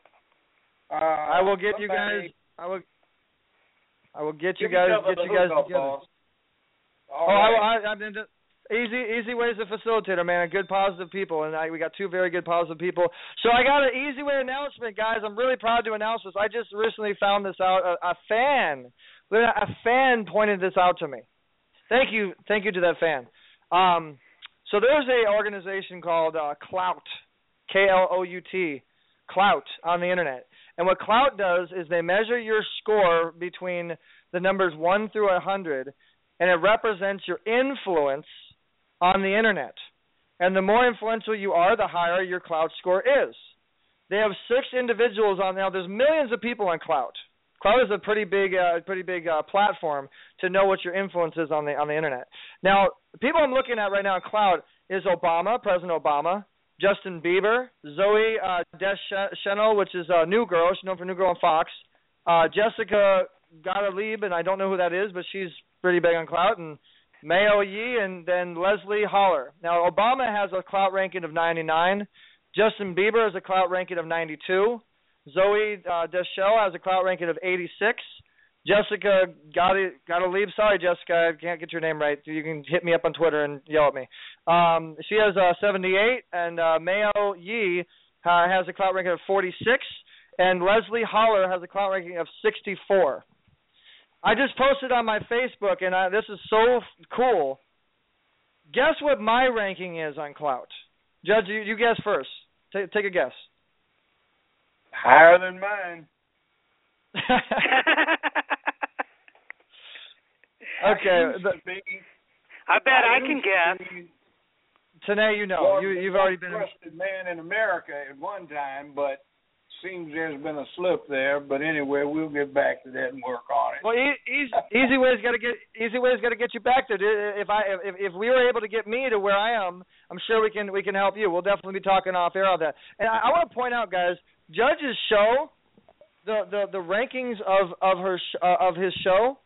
I will get you guys. I will get you guys. Together. Easy ways to facilitator, man. Good positive people, and we got 2 very good positive people. So I got an easy way announcement, guys. I'm really proud to announce this. I just recently found this out. A fan pointed this out to me. Thank you to that fan. So there's a organization called Klout, Klout, Klout on the internet. And what Klout does is they measure your score between the numbers 1 through 100, and it represents your influence on the internet. And the more influential you are, the higher your Klout score is. They have 6 individuals on now. There's millions of people on Klout. Klout is a pretty big platform to know what your influence is on the internet. Now, the people I'm looking at right now on Klout is Obama, President Obama, Justin Bieber, Zoe Deschanel, which is a New Girl. She's known for New Girl on Fox. Jessica Gottlieb, and I don't know who that is, but she's pretty big on Klout, and Mayo Yi, and then Leslie Holler. Now, Obama has a Klout ranking of 99. Justin Bieber has a Klout ranking of 92. Zoe Deschanel has a Klout ranking of 86. Jessica Gottlieb, sorry, Jessica, I can't get your name right. You can hit me up on Twitter and yell at me. She has 78, and Mayo Yi has a Klout ranking of 46, and Leslie Holler has a Klout ranking of 64. I just posted on my Facebook, and this is so cool. Guess what my ranking is on Klout? Judge, you guess first. Take a guess. Higher than mine. Okay. I bet I can guess. Tanae, you've already been a trusted man in America at one time, but seems there's been a slip there. But anyway, we'll get back to that and work on it. Well, easy way's got to get you back there. If we were able to get me to where I am, I'm sure we can help you. We'll definitely be talking off air on that. And I want to point out, guys, Judge's show, the rankings of his show,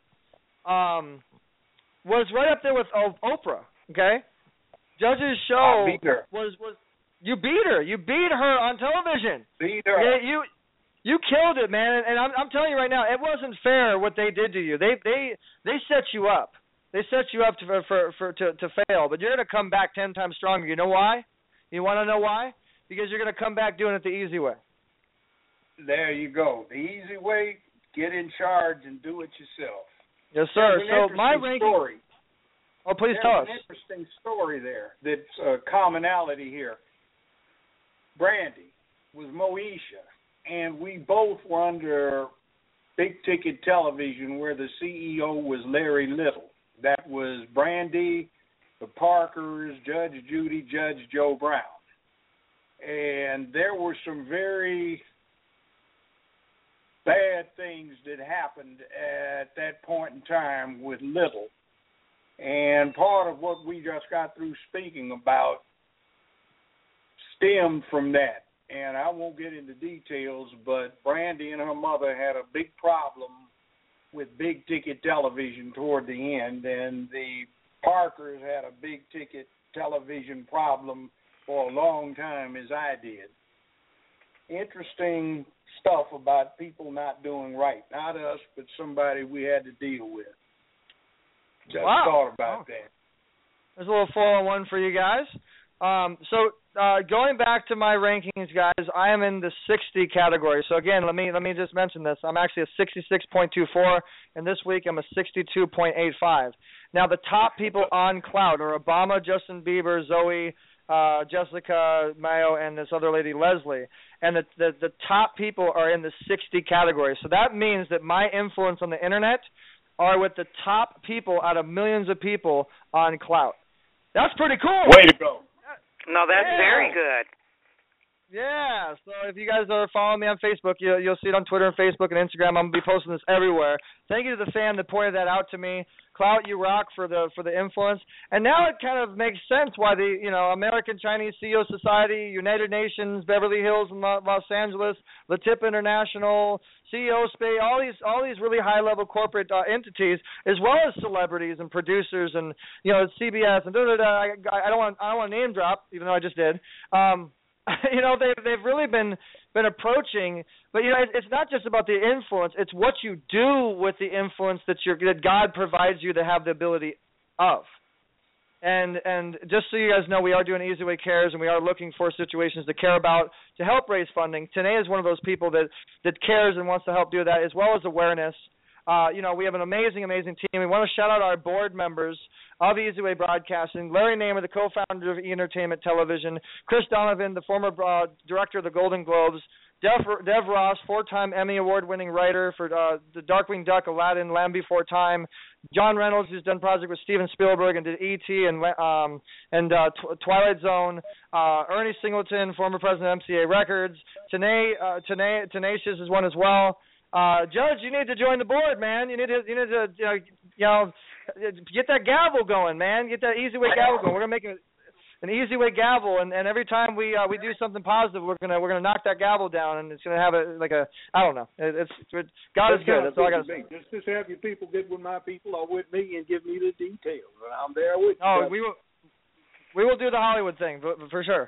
was right up there with Oprah. Okay, Judge's show was you beat her. You beat her on television. Beat her. Yeah, you killed it, man. And I'm telling you right now, it wasn't fair what they did to you. They set you up. They set you up to fail. But you're gonna come back 10 times stronger. You know why? You want to know why? Because you're gonna come back doing it the easy way. There you go. The easy way: get in charge and do it yourself. Yes, sir. So my ranking. Story. Oh, please tell us. There's an interesting story there. That's a commonality here. Brandy was Moesha, and we both were under big ticket television where the CEO was Larry Little. That was Brandy, the Parkers, Judge Judy, Judge Joe Brown. And there were some very bad things that happened at that point in time with Little. And part of what we just got through speaking about stemmed from that. And I won't get into details, but Brandy and her mother had a big problem with big ticket television toward the end, and the Parkers had a big ticket television problem for a long time, as I did. Interesting stuff about people not doing right. Not us, but somebody we had to deal with. Just thought about that. There's a little 401 for you guys. Going back to my rankings, guys, I am in the 60 category. So again, let me just mention this. I'm actually a 66.24, and this week I'm a 62.85. Now the top people on Cloud are Obama, Justin Bieber, Zoe, Jessica Mayo, and this other lady Leslie. And the top people are in the 60 category. So that means that my influence on the internet are with the top people out of millions of people on Cloud. That's pretty cool. Way to go. No, that's very good. Yeah, so if you guys are following me on Facebook, you'll see it on Twitter and Facebook and Instagram. I'm going to be posting this everywhere. Thank you to the fan that pointed that out to me. Clout, you rock for the influence. And now it kind of makes sense why the American Chinese CEO Society, United Nations, Beverly Hills and Los Angeles, LaTip International, CEO Space, all these really high-level corporate entities, as well as celebrities and producers and CBS and I don't want to name drop, even though I just did. They've really been approaching, but it's not just about the influence; it's what you do with the influence that God provides you to have the ability of. And just so you guys know, we are doing Easy Way Cares, and we are looking for situations to care about to help raise funding. Tanae is one of those people that cares and wants to help do that, as well as awareness. We have an amazing team. We want to shout out our board members of Easy Way Broadcasting: Larry Namer, the co-founder of E-Entertainment Television; Chris Donovan, the former director of the Golden Globes; Dev Ross, 4-time Emmy Award-winning writer for the Darkwing Duck, Aladdin, Land Before Time; John Reynolds, who's done projects with Steven Spielberg and did E.T. and Twilight Zone; Ernie Singleton, former president of MCA Records; Tenacious is one as well. Judge, you need to join the board, man. You need to get that gavel going, man. Get that Easy Way gavel going. We're gonna make an Easy Way gavel, and every time we do something positive, we're gonna knock that gavel down, and it's gonna have I don't know. God is good. That's all I gotta say. Just have your people get with my people or with me and give me the details, and I'm there with you. Oh, we will do the Hollywood thing for sure.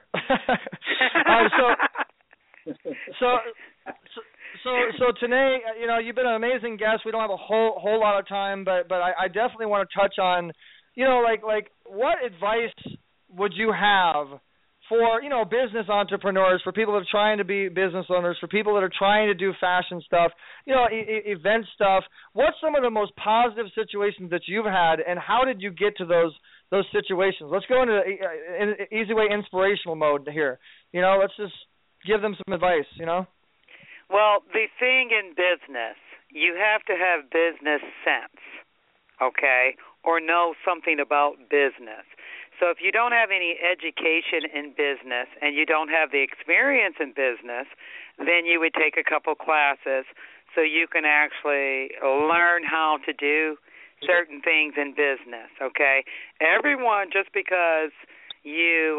So Tanae, you've been an amazing guest. We don't have a whole lot of time, but I definitely want to touch on, like what advice would you have for business entrepreneurs, for people that are trying to be business owners, for people that are trying to do fashion stuff, event stuff? What's some of the most positive situations that you've had, and how did you get to those situations? Let's go into Easy Way inspirational mode here. Let's just give them some advice. Well, the thing in business, you have to have business sense, okay, or know something about business. So if you don't have any education in business and you don't have the experience in business, then you would take a couple classes so you can actually learn how to do certain things in business, okay? Everyone, just because you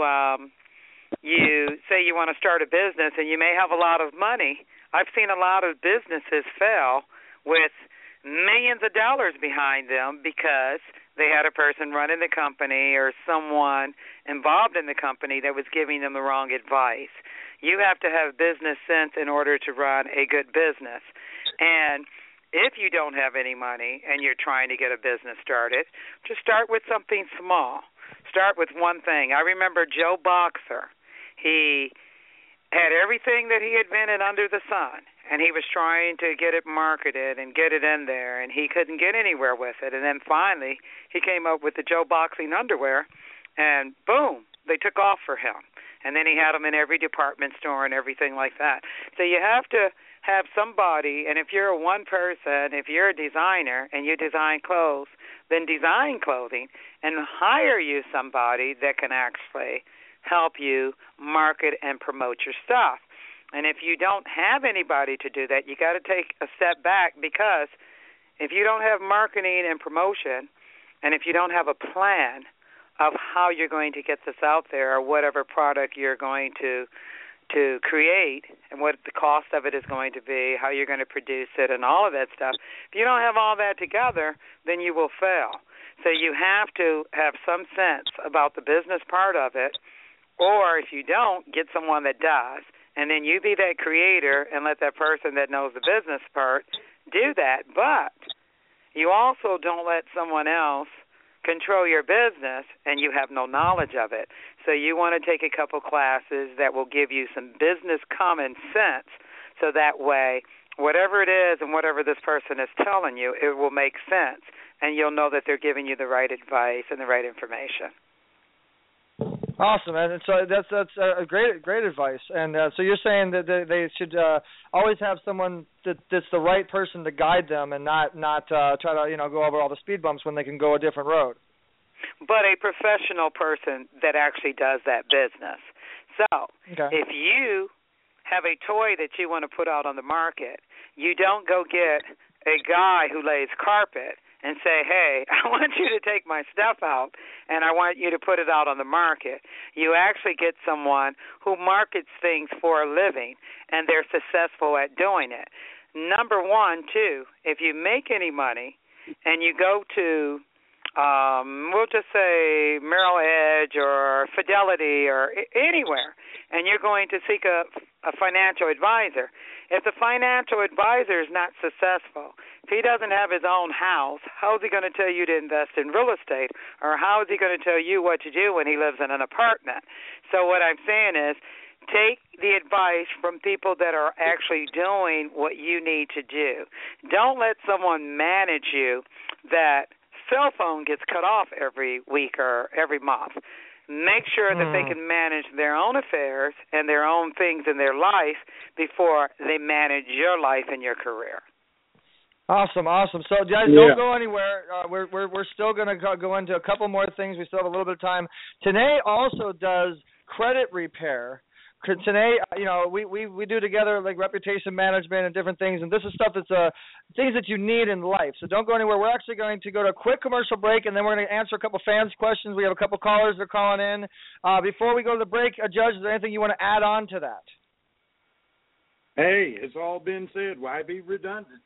say you want to start a business and you may have a lot of money, I've seen a lot of businesses fail with millions of dollars behind them because they had a person running the company or someone involved in the company that was giving them the wrong advice. You have to have business sense in order to run a good business. And if you don't have any money and you're trying to get a business started, just start with something small. Start with one thing. I remember Joe Boxer. He had everything that he invented under the sun, and he was trying to get it marketed and get it in there, and he couldn't get anywhere with it. And then finally, he came up with the Joe Boxing underwear, and boom, they took off for him. And then he had them in every department store and everything like that. So you have to have somebody, and if you're one person, if you're a designer and you design clothes, then design clothing and hire you somebody that can actually help you market and promote your stuff. And if you don't have anybody to do that, you got to take a step back, because if you don't have marketing and promotion, and if you don't have a plan of how you're going to get this out there, or whatever product you're going to create, and what the cost of it is going to be, how you're going to produce it, and all of that stuff, if you don't have all that together, then you will fail. So you have to have some sense about the business part of it. Or if you don't, get someone that does, and then you be that creator and let that person that knows the business part do that. But you also don't let someone else control your business and you have no knowledge of it. So you want to take a couple classes that will give you some business common sense, so that way whatever it is and whatever this person is telling you, it will make sense, and you'll know that they're giving you the right advice and the right information. Awesome, and so that's a great advice. And so you're saying that they should always have someone that's the right person to guide them, and not try to go over all the speed bumps when they can go a different road. But a professional person that actually does that business. So if you have a toy that you want to put out on the market, you don't go get a guy who lays carpet and say, hey, I want you to take my stuff out and I want you to put it out on the market. You actually get someone who markets things for a living, and they're successful at doing it. Number one, too, if you make any money and you go to, we'll just say Merrill Edge or Fidelity or anywhere, and you're going to seek a financial advisor, if the financial advisor is not successful, if he doesn't have his own house, how is he going to tell you to invest in real estate? Or how is he going to tell you what to do when he lives in an apartment? So what I'm saying is, take the advice from people that are actually doing what you need to do. Don't let someone manage you that cell phone gets cut off every week or every month. Make sure that they can manage their own affairs and their own things in their life before they manage your life and your career. Awesome. So, guys, don't go anywhere. We're still going to go into a couple more things. We still have a little bit of time. Tanae also does credit repair. Today, we do together like reputation management and different things, and this is stuff that's things that you need in life. So don't go anywhere. We're actually going to go to a quick commercial break, and then we're going to answer a couple fans' questions. We have a couple callers that are calling in. Before we go to the break, Judge, is there anything you want to add on to that? Hey, it's all been said. Why be redundant?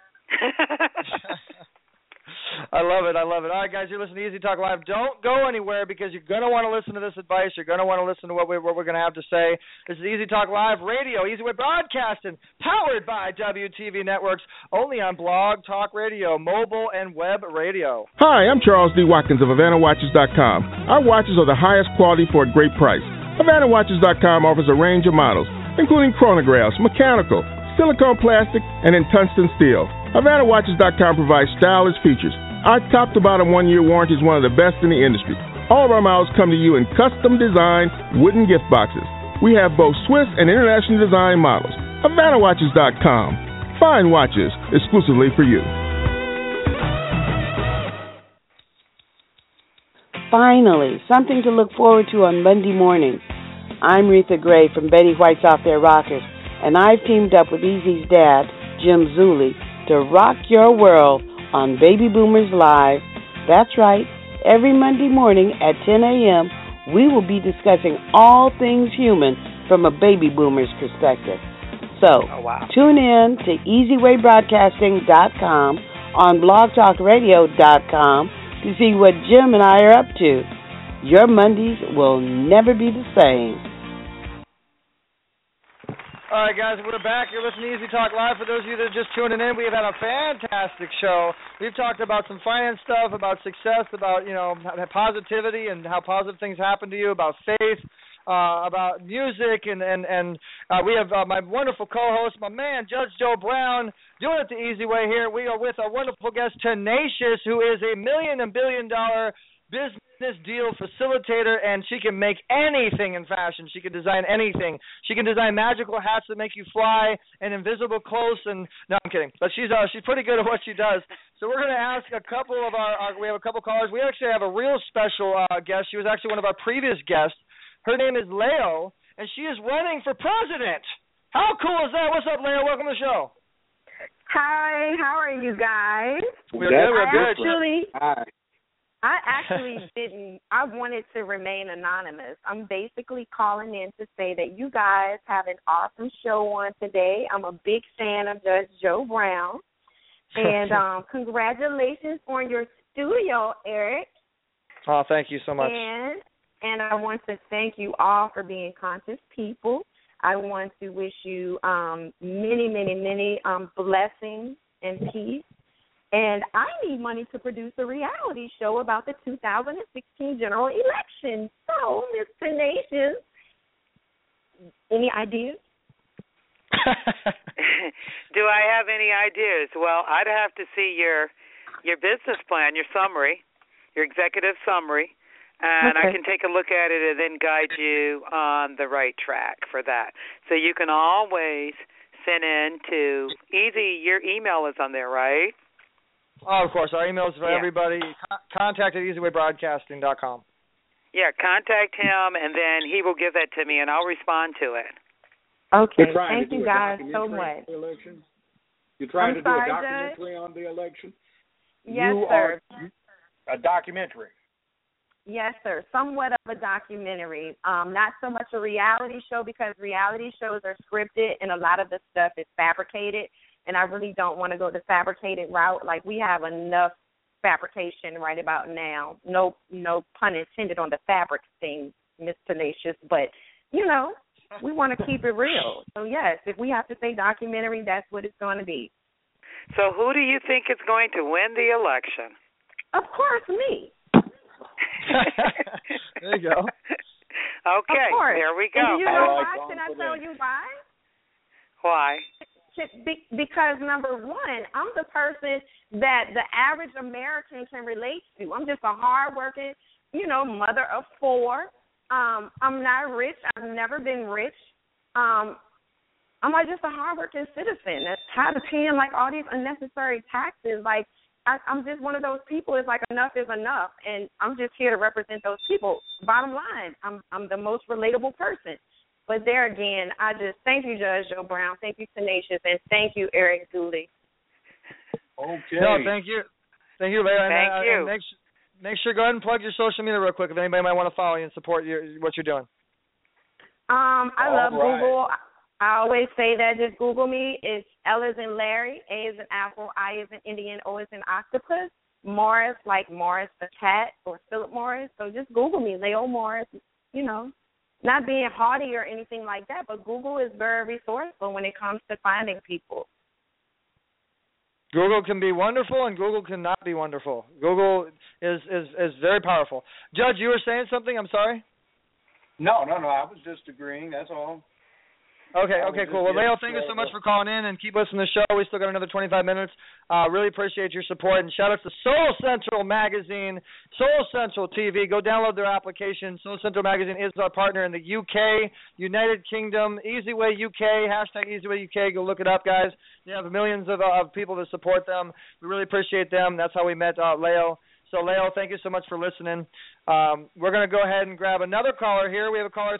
I love it. All right, guys, you're listening to Easy Talk Live. Don't go anywhere because you're going to want to listen to this advice. You're going to want to listen to what we're going to have to say. This is Easy Talk Live Radio, Easy Way Broadcasting, powered by WTV Networks, only on Blog Talk Radio, mobile and web radio. Hi, I'm Charles D. Watkins of HavanaWatches.com. Our watches are the highest quality for a great price. HavanaWatches.com offers a range of models, including chronographs, mechanical, silicone plastic, and in tungsten steel. HavanaWatches.com provides stylish features. Our top-to-bottom 1-year warranty is one of the best in the industry. All of our models come to you in custom-designed wooden gift boxes. We have both Swiss and international design models. HavanaWatches.com. Fine watches exclusively for you. Finally, something to look forward to on Monday mornings. I'm Retha Gray from Betty White's Off Their Rockers, and I've teamed up with Easy's dad, Jim Zuley, to rock your world on Baby Boomers Live. That's right. Every Monday morning at 10 a.m., we will be discussing all things human from a baby boomer's perspective. So, tune in to EasyWayBroadcasting.com on BlogTalkRadio.com to see what Jim and I are up to. Your Mondays will never be the same. All right, guys, we're back. You're listening to Easy Talk Live. For those of you that are just tuning in, we have had a fantastic show. We've talked about some finance stuff, about success, about, positivity and how positive things happen to you, about faith, about music, and we have my wonderful co-host, my man, Judge Joe Brown, doing it the easy way here. We are with our wonderful guest, Tenacious, who is a $1 billion business deal facilitator, and she can make anything in fashion. She can design anything. She can design magical hats that make you fly and invisible clothes. And no, I'm kidding. But she's pretty good at what she does. So we're going to ask a couple of we have a couple callers. We actually have a real special guest. She was actually one of our previous guests. Her name is Leo, and she is running for president. How cool is that? What's up, Leo? Welcome to the show. Hi, how are you guys? We're good. I actually didn't. I wanted to remain anonymous. I'm basically calling in to say that you guys have an awesome show on today. I'm a big fan of Judge Joe Brown. And congratulations on your studio, Eric. Oh, thank you so much. And I want to thank you all for being conscious people. I want to wish you many, many, many blessings and peace. And I need money to produce a reality show about the 2016 general election. So, Miss Tenacious, any ideas? Do I have any ideas? Well, I'd have to see your business plan, your summary, your executive summary, and I can take a look at it and then guide you on the right track for that. So you can always send in to Easy. Your email is on there, right? Oh, of course. Our email is for everybody. Contact at easywaybroadcasting.com. Yeah, contact him, and then he will give that to me, and I'll respond to it. Okay, thank you guys so much. You're trying to do a documentary on the election? Yes, sir. A documentary? Yes, sir. Somewhat of a documentary. Not so much a reality show, because reality shows are scripted and a lot of the stuff is fabricated, and I really don't want to go the fabricated route. Like, we have enough fabrication right about now. No pun intended on the fabric thing, Miss Tenacious, but, you know, we want to keep it real. So, yes, if we have to say documentary, that's what it's going to be. So who do you think is going to win the election? Of course, me. There you go. Okay, there we go. And you know why? Can I tell you why? Why? Because, number one, I'm the person that the average American can relate to. I'm just a hardworking, mother of 4. I'm not rich. I've never been rich. I'm like just a hardworking citizen that's tired of paying like all these unnecessary taxes. Like, I'm just one of those people. It's like enough is enough, and I'm just here to represent those people. Bottom line, I'm the most relatable person. But there again, I just thank you, Judge Joe Brown. Thank you, Tenacious, and thank you, Eric Dooley. Okay. No, thank you, Leah. Thank you. Make sure go ahead and plug your social media real quick if anybody might want to follow you and support what you're doing. I love Google. I always say that. Just Google me. It's L as in Larry, A as in Apple, I as in Indian, O as in Octopus, Morris, like Morris the cat, or Philip Morris. So just Google me, Leo Morris, Not being haughty or anything like that, but Google is very resourceful when it comes to finding people. Google can be wonderful and Google cannot be wonderful. Google is very powerful. Judge, you were saying something? I'm sorry? No. I was just agreeing. That's all. Okay, cool. Well, Leo, thank you so much for calling in and keep listening to the show. We still got another 25 minutes. Really appreciate your support. And shout out to Soul Central Magazine, Soul Central TV. Go download their application. Soul Central Magazine is our partner in the UK, United Kingdom, EasyWay UK, # EasyWay UK. Go look it up, guys. They have millions of people that support them. We really appreciate them. That's how we met Leo. So, Leo, thank you so much for listening. We're going to go ahead and grab another caller here. We have a caller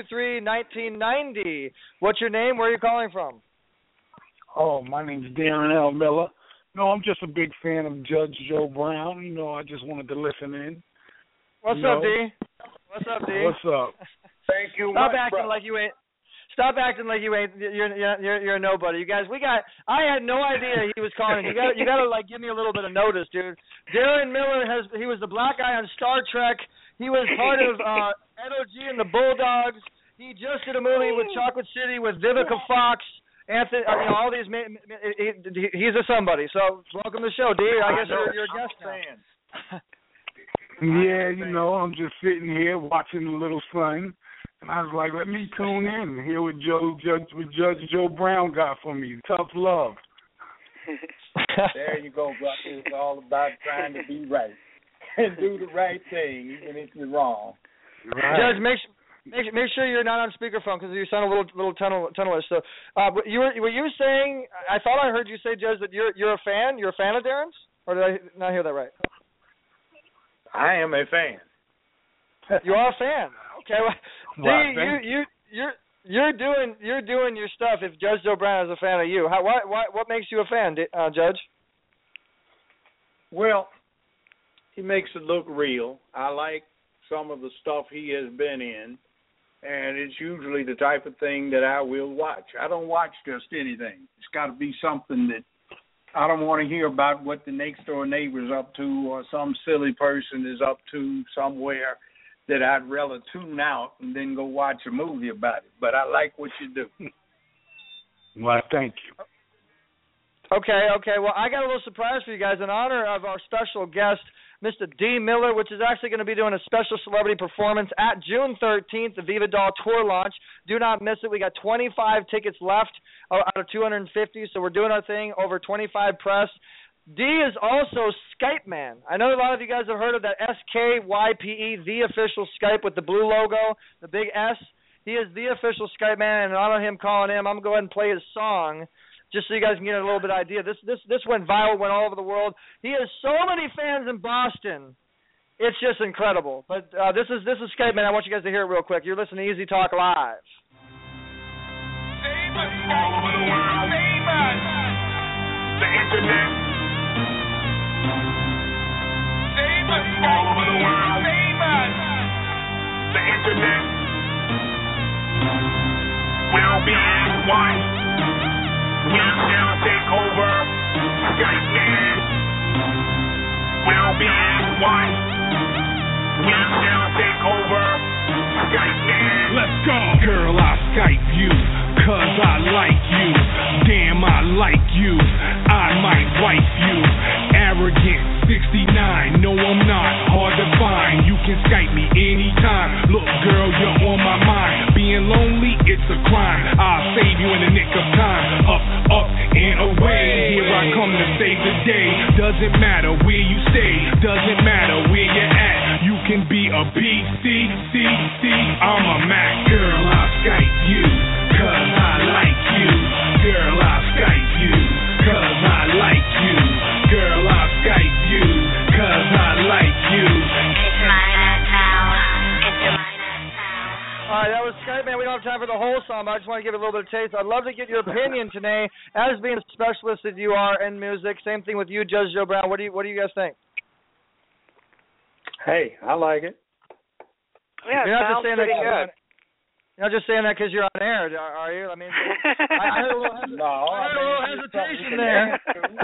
323-1990. What's your name? Where are you calling from? Oh, my name's Darren L. Miller. No, I'm just a big fan of Judge Joe Brown. I just wanted to listen in. What's up, D? What's up, D? What's up? Thank you. Stop acting like you ain't. Stop acting like you ain't. You're a nobody. You guys, I had no idea he was calling. You got to like give me a little bit of notice, dude. Darren Miller he was the black guy on Star Trek. He was part of Ed O'G and the Bulldogs. He just did a movie with Chocolate City with Vivica Fox. Anthony, all these. He's a somebody. So welcome to the show, D. I guess you're a guest now. Yeah, I'm just sitting here watching the little son. And I was like, let me tune in and hear what Judge Joe Brown got for me. Tough love. There you go, brother. It's all about trying to be right and do the right thing, even if you're wrong. Right. Judge, make sure you're not on speakerphone because you sound a little tunnelish. So, were you saying? I thought I heard you say, Judge, that you're a fan. You're a fan of Darren's, or did I not hear that right? I am a fan. You are a fan. Okay, well, you're doing your stuff. If Judge Joe Brown is a fan of you, what makes you a fan, Judge? Well, he makes it look real. I like some of the stuff he has been in, and it's usually the type of thing that I will watch. I don't watch just anything. It's got to be something that I don't want to hear about what the next door neighbor's up to or some silly person is up to somewhere that I'd rather tune out and then go watch a movie about it. But I like what you do. Well, thank you. Okay. Well, I got a little surprise for you guys in honor of our special guest, Mr. D. Miller, which is actually going to be doing a special celebrity performance at June 13th, the Viva Doll tour launch. Do not miss it. We got 25 tickets left out of 250, so we're doing our thing, over 25 press. D is also Skype Man. I know a lot of you guys have heard of that SKYPE, the official Skype with the blue logo, the big S. He is the official Skype Man, and in honor of him calling him, I'm going to go ahead and play his song, just so you guys can get a little bit of idea. This went viral, went all over the world. He has so many fans in Boston. It's just incredible. But this is Skype Man. I want you guys to hear it real quick. You're listening to Easy Talk Live. Famous all over the world. Famous. The internet. Famous all over the world. Famous. The internet. We'll be one. We shall take over. Skype Man. We'll be one. We shall take over. Skype Man. Let's go. Girl, I Skype you, 'cause I like you. Damn, I like you. I might wife you. Arrogant 69. No, I'm not hard to find. You can Skype me anytime. Look, girl, you're on my mind. Being lonely, it's a crime. I'll save you in the nick of time. Up, and away. Here I come to save the day. Doesn't matter where you stay. Doesn't matter where you're at. You can be a B, C. I'm a Mac. Girl, I'll Skype you, 'cause I like you. Girl, I'll Skype you, 'cause I like you. Girl, I'll Skype you, 'cause I like you. It's my night now. All right, that was Skype Man. We don't have time for the whole song, but I just want to give it a little bit of taste. I'd love to get your opinion today, as being a specialist that you are in music. Same thing with you, Judge Joe Brown. What do you guys think? Hey, I like it. Yeah, it sounds pretty good. You're not just saying that because you're on air, are you? I mean, I heard a little hesitation there.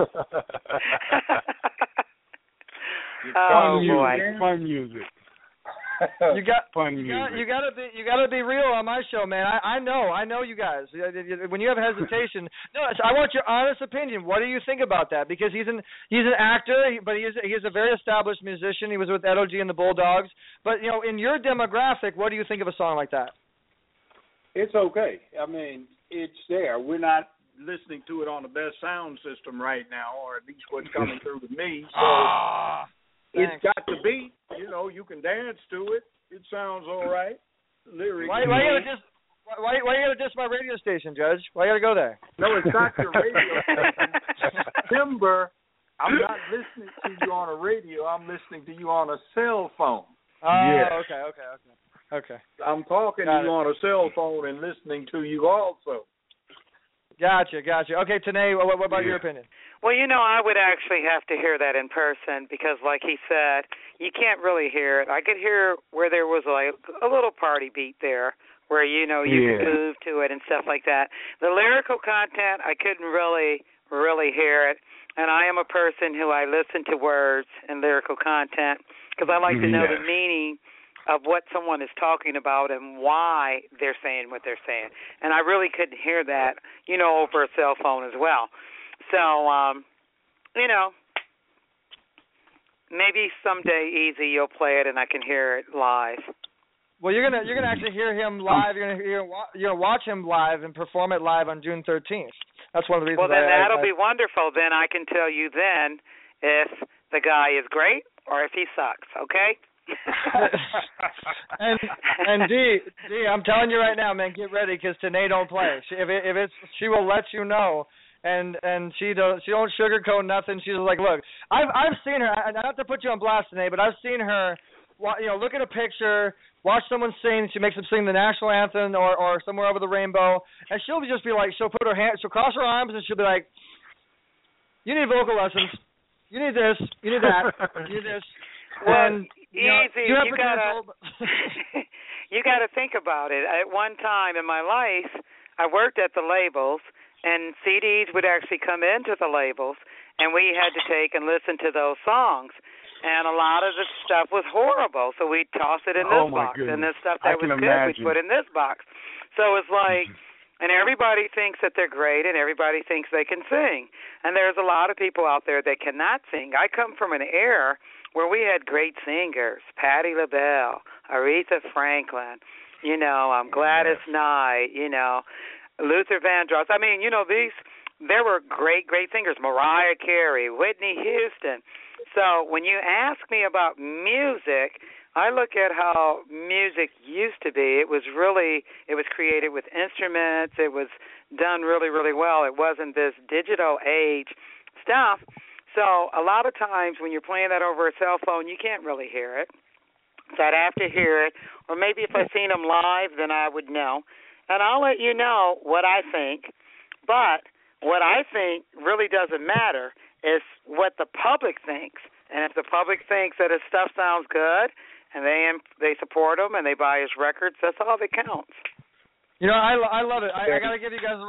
Oh boy, fun music. You got fun music. You gotta be real on my show, man. I know you guys. When you have hesitation, no, I want your honest opinion. What do you think about that? Because he's an actor, but he's a very established musician. He was with Edo G and the Bulldogs. But in your demographic, what do you think of a song like that? It's okay. I mean, it's there. We're not listening to it on the best sound system right now, or at least what's coming through with me. So it's got to be. You can dance to it. It sounds all right. Lyrics. Why you gotta diss my radio station, Judge? Why you gotta go there? No, it's not your radio station. Timber, I'm not listening to you on a radio. I'm listening to you on a cell phone. Oh, yes. Okay. I'm talking to you on a cell phone and listening to you also. Gotcha. Okay, Tanae, what about your opinion? Well, I would actually have to hear that in person because, like he said, you can't really hear it. I could hear where there was like a little party beat there where, you could move to it and stuff like that. The lyrical content, I couldn't really hear it. And I am a person who I listen to words and lyrical content because I like to know the meaning of what someone is talking about and why they're saying what they're saying. And I really couldn't hear that, over a cell phone as well. So, maybe someday, Easy, you'll play it and I can hear it live. Well, you're gonna actually hear him live. You're gonna watch him live and perform it live on June 13th. That's one of the reasons. Well, then that'll be wonderful. Then I can tell you then if the guy is great or if he sucks. Okay. and D, I'm telling you right now, man, get ready because Tanae don't play. She will let you know, and she don't sugarcoat nothing. She's like, look, I've seen her. Not to put you on blast, Tanae, but I've seen her. Look at a picture, watch someone sing. She makes them sing the national anthem or Somewhere Over the Rainbow, and she'll just be like, she'll cross her arms and she'll be like, you need vocal lessons. You need this. You need that. You need this. Well, Easy, you gotta think about it. At one time in my life, I worked at the labels, and CDs would actually come into the labels, and we had to take and listen to those songs. And a lot of the stuff was horrible, so we'd toss it in this box, and the stuff that was good we'd put in this box. So it's like, And everybody thinks that they're great, and everybody thinks they can sing. And there's a lot of people out there that cannot sing. I come from an era where we had great singers, Patti LaBelle, Aretha Franklin, Gladys Knight, Luther Vandross. I mean, there were great singers, Mariah Carey, Whitney Houston. So when you ask me about music, I look at how music used to be. It was created with instruments. It was done really, really well. It wasn't this digital age stuff. So a lot of times when you're playing that over a cell phone, you can't really hear it. So I'd have to hear it. Or maybe if I'd seen them live, then I would know. And I'll let you know what I think. But what I think really doesn't matter is what the public thinks. And if the public thinks that his stuff sounds good, and they support him and they buy his records, that's all that counts. I love it. I gotta give you guys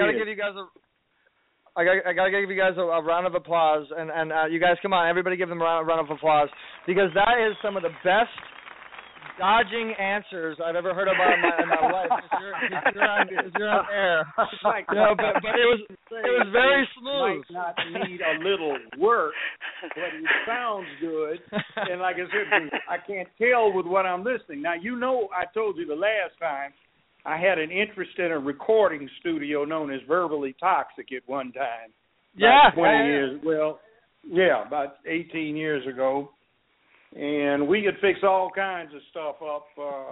a round of applause, and you guys, come on, everybody, give them a round of applause, because that is some of the best dodging answers I've ever heard about in my life. Because you're on air. But it was very smooth. Might not need a little work, but it sounds good. And like I said, I can't tell with what I'm listening. Now, I told you the last time I had an interest in a recording studio known as Verbally Toxic at one time. About 20 years. Well, about 18 years ago. And we could fix all kinds of stuff up,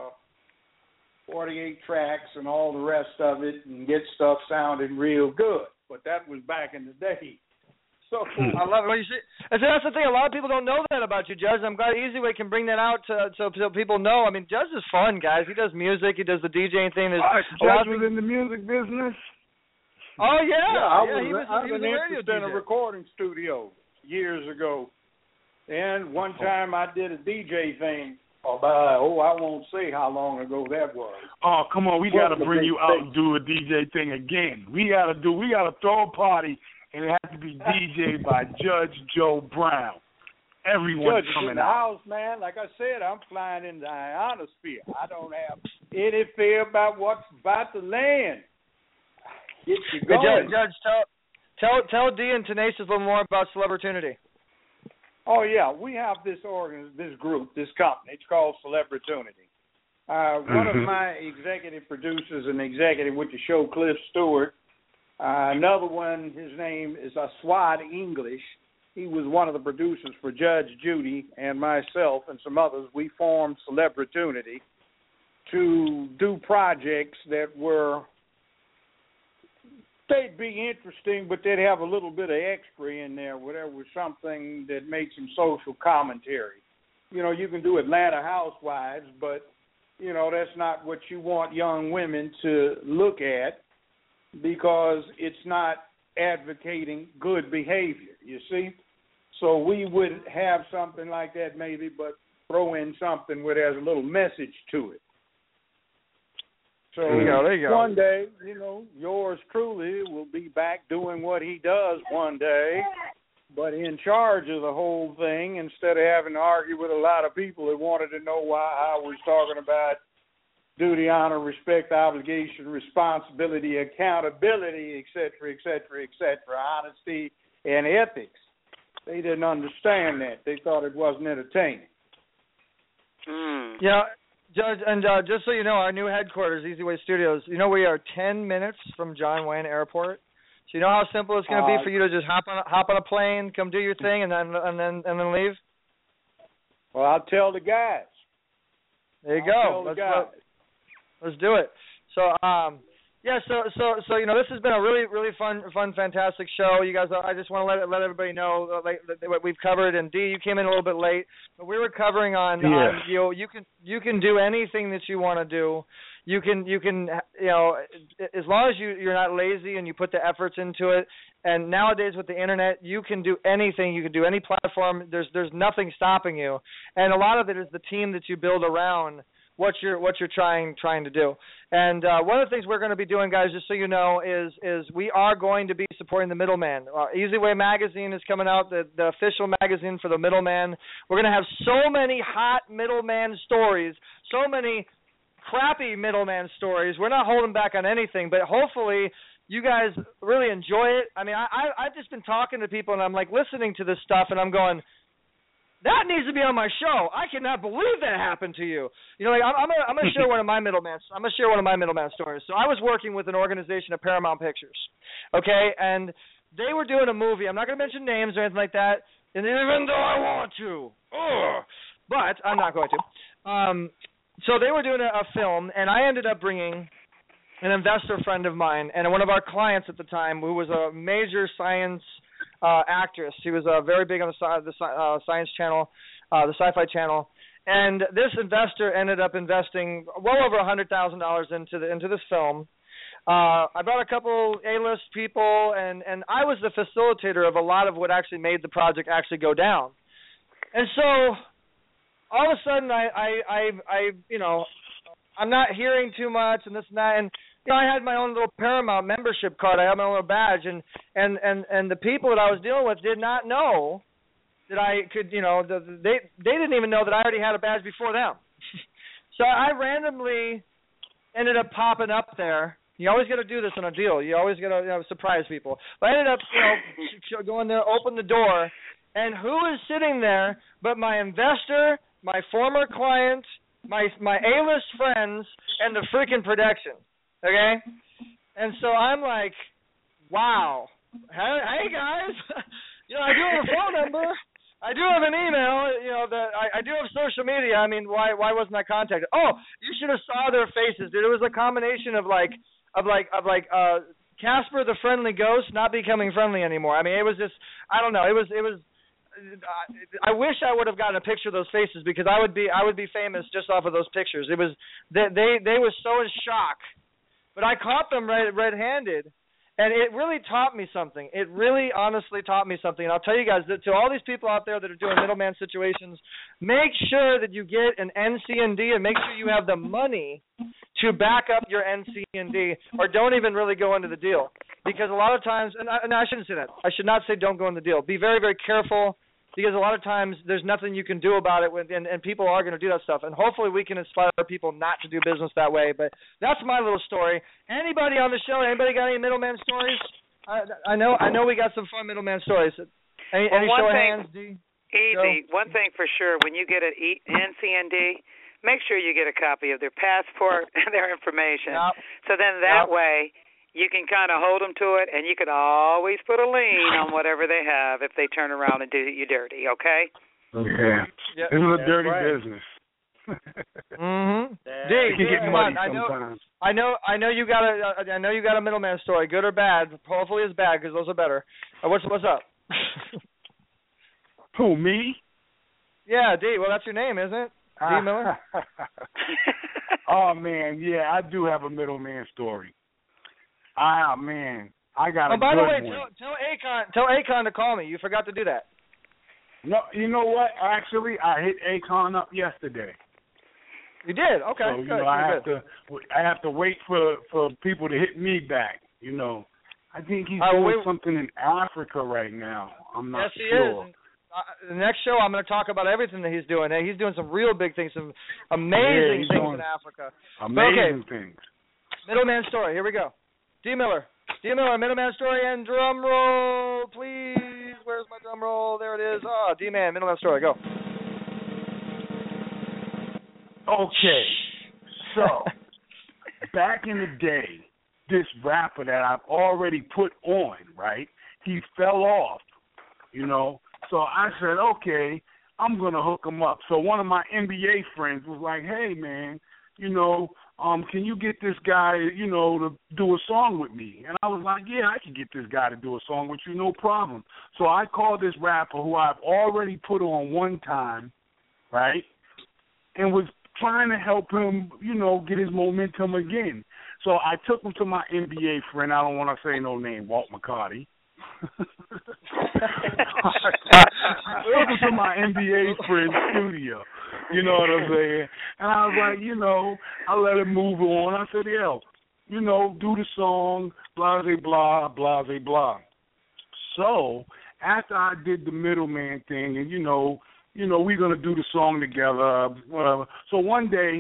48 tracks and all the rest of it, and get stuff sounding real good. But that was back in the day. So I love it. Well, you see, and so that's the thing. A lot of people don't know that about you, Judge. I'm glad Easy Way can bring that out so people know. I mean, Judge is fun, guys. He does music. He does the DJing thing. Judge was in the music business. Oh yeah. I was interested in a recording studio years ago. And one time I did a DJ thing I won't say how long ago that was. Oh, come on, we got to bring you out and do a DJ thing again. We got to throw a party, and it has to be DJed by Judge Joe Brown. Everyone's coming in the out. House, man. Like I said, I'm flying in the ionosphere. I don't have any fear about what's about to land. Get you going. Judge, tell Dee and Tenacious a little more about Celebritunity. Oh, yeah, we have this group, this company. It's called Celebritunity. One of my executive producers and executive with the show, Cliff Stewart. Another one, his name is Aswad English. He was one of the producers for Judge Judy and myself and some others. We formed Celebritunity to do projects that they'd be interesting, but they'd have a little bit of extra in there, whatever was something that made some social commentary. You can do Atlanta Housewives, but, that's not what you want young women to look at, because it's not advocating good behavior, you see? So we would have something like that maybe, but throw in something where there's a little message to it. So there you go. One day, yours truly will be back doing what he does one day, but in charge of the whole thing, instead of having to argue with a lot of people that wanted to know why I was talking about duty, honor, respect, obligation, responsibility, accountability, et cetera, honesty, and ethics. They didn't understand that. They thought it wasn't entertaining. Yeah. Judge, and just so you know, our new headquarters, Easy Way Studios, we are 10 minutes from John Wayne Airport. So you know how simple it's going to be for you to just hop on a plane, come do your thing, and then leave? Well, I'll tell the guys. There you go. Let's do it. So, So this has been a really, really fun, fantastic show. You guys, I just want to let everybody know what we've covered. And Dee, you came in a little bit late, but we were covering on you can do anything that you want to do. You can as long as you're not lazy and you put the efforts into it. And nowadays with the internet, you can do anything. You can do any platform. There's nothing stopping you. And a lot of it is the team that you build around what you're trying to do. And one of the things we're going to be doing, guys, just so you know, is we are going to be supporting the middleman. Easy Way Magazine is coming out, the official magazine for the middleman. We're going to have so many hot middleman stories, so many crappy middleman stories. We're not holding back on anything, but hopefully you guys really enjoy it. I mean, I've just been talking to people, and I'm like listening to this stuff, and I'm going, that needs to be on my show. I cannot believe that happened to you. You know, like I'm gonna share one of my middleman. I'm gonna share one of my middleman stories. So I was working with an organization at Paramount Pictures, okay, and they were doing a movie. I'm not gonna mention names or anything like that, and even though I want to, but I'm not going to. So they were doing a film, and I ended up bringing an investor friend of mine and one of our clients at the time, who was a major science actress. She was very big on the Science Channel, the Sci-Fi Channel, and this investor ended up investing well over $100,000 into this film. I brought a couple A-list people, and I was the facilitator of a lot of what actually made the project actually go down. And so all of a sudden, I you know, I'm not hearing too much and this and that, and you know, I had my own little Paramount membership card. I had my own little badge, and the people that I was dealing with did not know that I could, you know, they didn't even know that I already had a badge before them. So I randomly ended up popping up there. You always got to do this on a deal. You always got to surprise people. But I ended up, you know, going there, open the door, and who is sitting there but my investor, my former client, my A-list friends, and the freaking production. Okay? And so I'm like, wow. Hey guys. You know, I do have a phone number. I do have an email. You know, I do have social media. I mean, why wasn't I contacted? Oh, you should have saw their faces, dude. It was a combination of Casper the Friendly Ghost not becoming friendly anymore. I mean, it was just, I don't know. It was. I wish I would have gotten a picture of those faces, because I would be famous just off of those pictures. It was they were so in shock. But I caught them red-handed, and it really taught me something. It really honestly taught me something. And I'll tell you guys, that to all these people out there that are doing middleman situations, make sure that you get an NC&D, and make sure you have the money to back up your NC&D, or don't even really go into the deal. Because a lot of times, and I shouldn't say that. I should not say don't go in the deal. Be very, very careful, because a lot of times there's nothing you can do about it, and people are going to do that stuff. And hopefully we can inspire people not to do business that way. But that's my little story. Anybody on the show, anybody got any middleman stories? I know we got some fun middleman stories. Any show of hands, D? Easy. One thing for sure, when you get an NC&D, make sure you get a copy of their passport and their information. Yep. So then that way you can kind of hold them to it, and you can always put a lien on whatever they have if they turn around and do you dirty, okay? Okay. Yep. This is a dirty business. Mm-hmm. Come on. I know you got a middleman story, good or bad. Hopefully it's bad, because those are better. What's up? Who, me? Yeah, D. Well, that's your name, isn't it? D. Miller? Oh, man, yeah, I do have a middleman story. Man, I got a good one. Oh, by the way, tell Akon to call me. You forgot to do that. No, you know what? Actually, I hit Akon up yesterday. You did? Okay, so, good. Know, I have to wait for people to hit me back. You know, I think he's doing something in Africa right now. I'm not sure. Yes, he is. The next show, I'm going to talk about everything that he's doing. He's doing some real big things, some amazing things in Africa. Amazing things. Middleman story. Here we go. D. Miller, middleman story, and drum roll, please. Where's my drum roll? There it is. Oh, D-Man, middleman story, go. Okay, so back in the day, this rapper that I've already put on, right, he fell off, you know. So I said, okay, I'm going to hook him up. So one of my NBA friends was like, hey, man, you know, can you get this guy, you know, to do a song with me? And I was like, yeah, I can get this guy to do a song with you, no problem. So I called this rapper who I've already put on one time, right, and was trying to help him, you know, get his momentum again. So I took him to my NBA friend. I don't want to say no name, Walt McCarty. I took him to my NBA friend's studio. You know what I'm saying? And I was like, you know, I let him move on. I said, yo, you know, do the song, blah, blah, blah, blah, blah. So after I did the middleman thing, and, you know, we're going to do the song together, whatever. So one day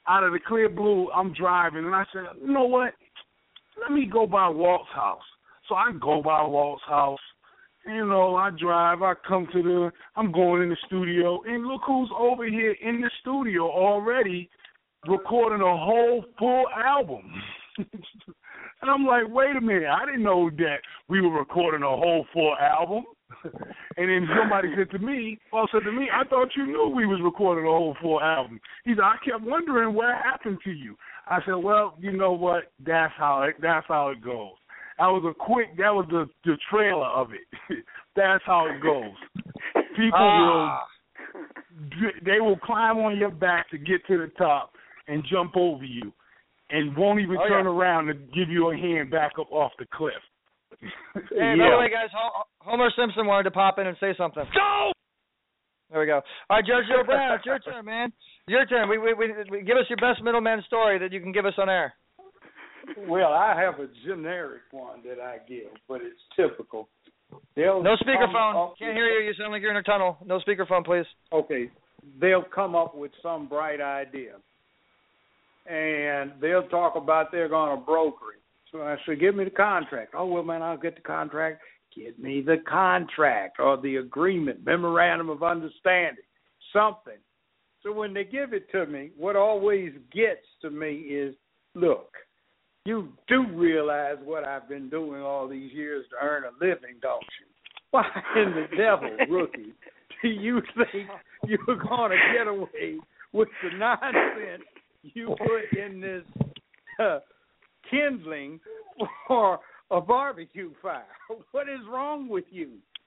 out of the clear blue, I'm driving, and I said, you know what? Let me go by Walt's house. So I go by Walt's house. You know, I drive, I'm going in the studio, and look who's over here in the studio already recording a whole full album. And I'm like, wait a minute, I didn't know that we were recording a whole full album. And then somebody said to me, I thought you knew we was recording a whole full album. He said, I kept wondering what happened to you. I said, well, you know what, that's how it goes. That was the trailer of it. That's how it goes. People will climb on your back to get to the top and jump over you and won't even turn around and give you a hand back up off the cliff. Hey, by the way, guys, Homer Simpson wanted to pop in and say something. Go! There we go. All right, Judge Joe Brown, it's your turn, man. Your turn. We give us your best middleman story that you can give us on air. Well, I have a generic one that I give, but it's typical. No speakerphone. Can't hear you. You sound like you're in a tunnel. No speakerphone, please. Okay. They'll come up with some bright idea, and they'll talk about they're going to broker it. So I said, give me the contract. Oh, well, man, I'll get the contract. Get me the contract or the agreement, memorandum of understanding, something. So when they give it to me, what always gets to me is, look, you do realize what I've been doing all these years to earn a living, don't you? Why in the devil, rookie, do you think you're going to get away with the nonsense you put in this kindling for a barbecue fire? What is wrong with you?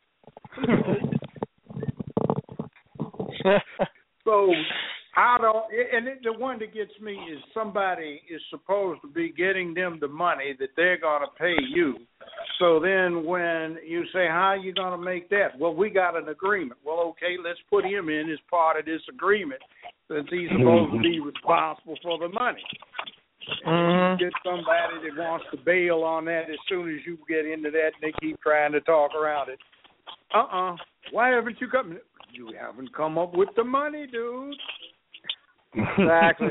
So I don't, and the one that gets me is somebody is supposed to be getting them the money that they're going to pay you. So then when you say, how are you going to make that? Well, we got an agreement. Well, okay, let's put him in as part of this agreement since he's supposed to be responsible for the money. And you get somebody that wants to bail on that as soon as you get into that, and they keep trying to talk around it. Why haven't you come? You haven't come up with the money, dude. Exactly.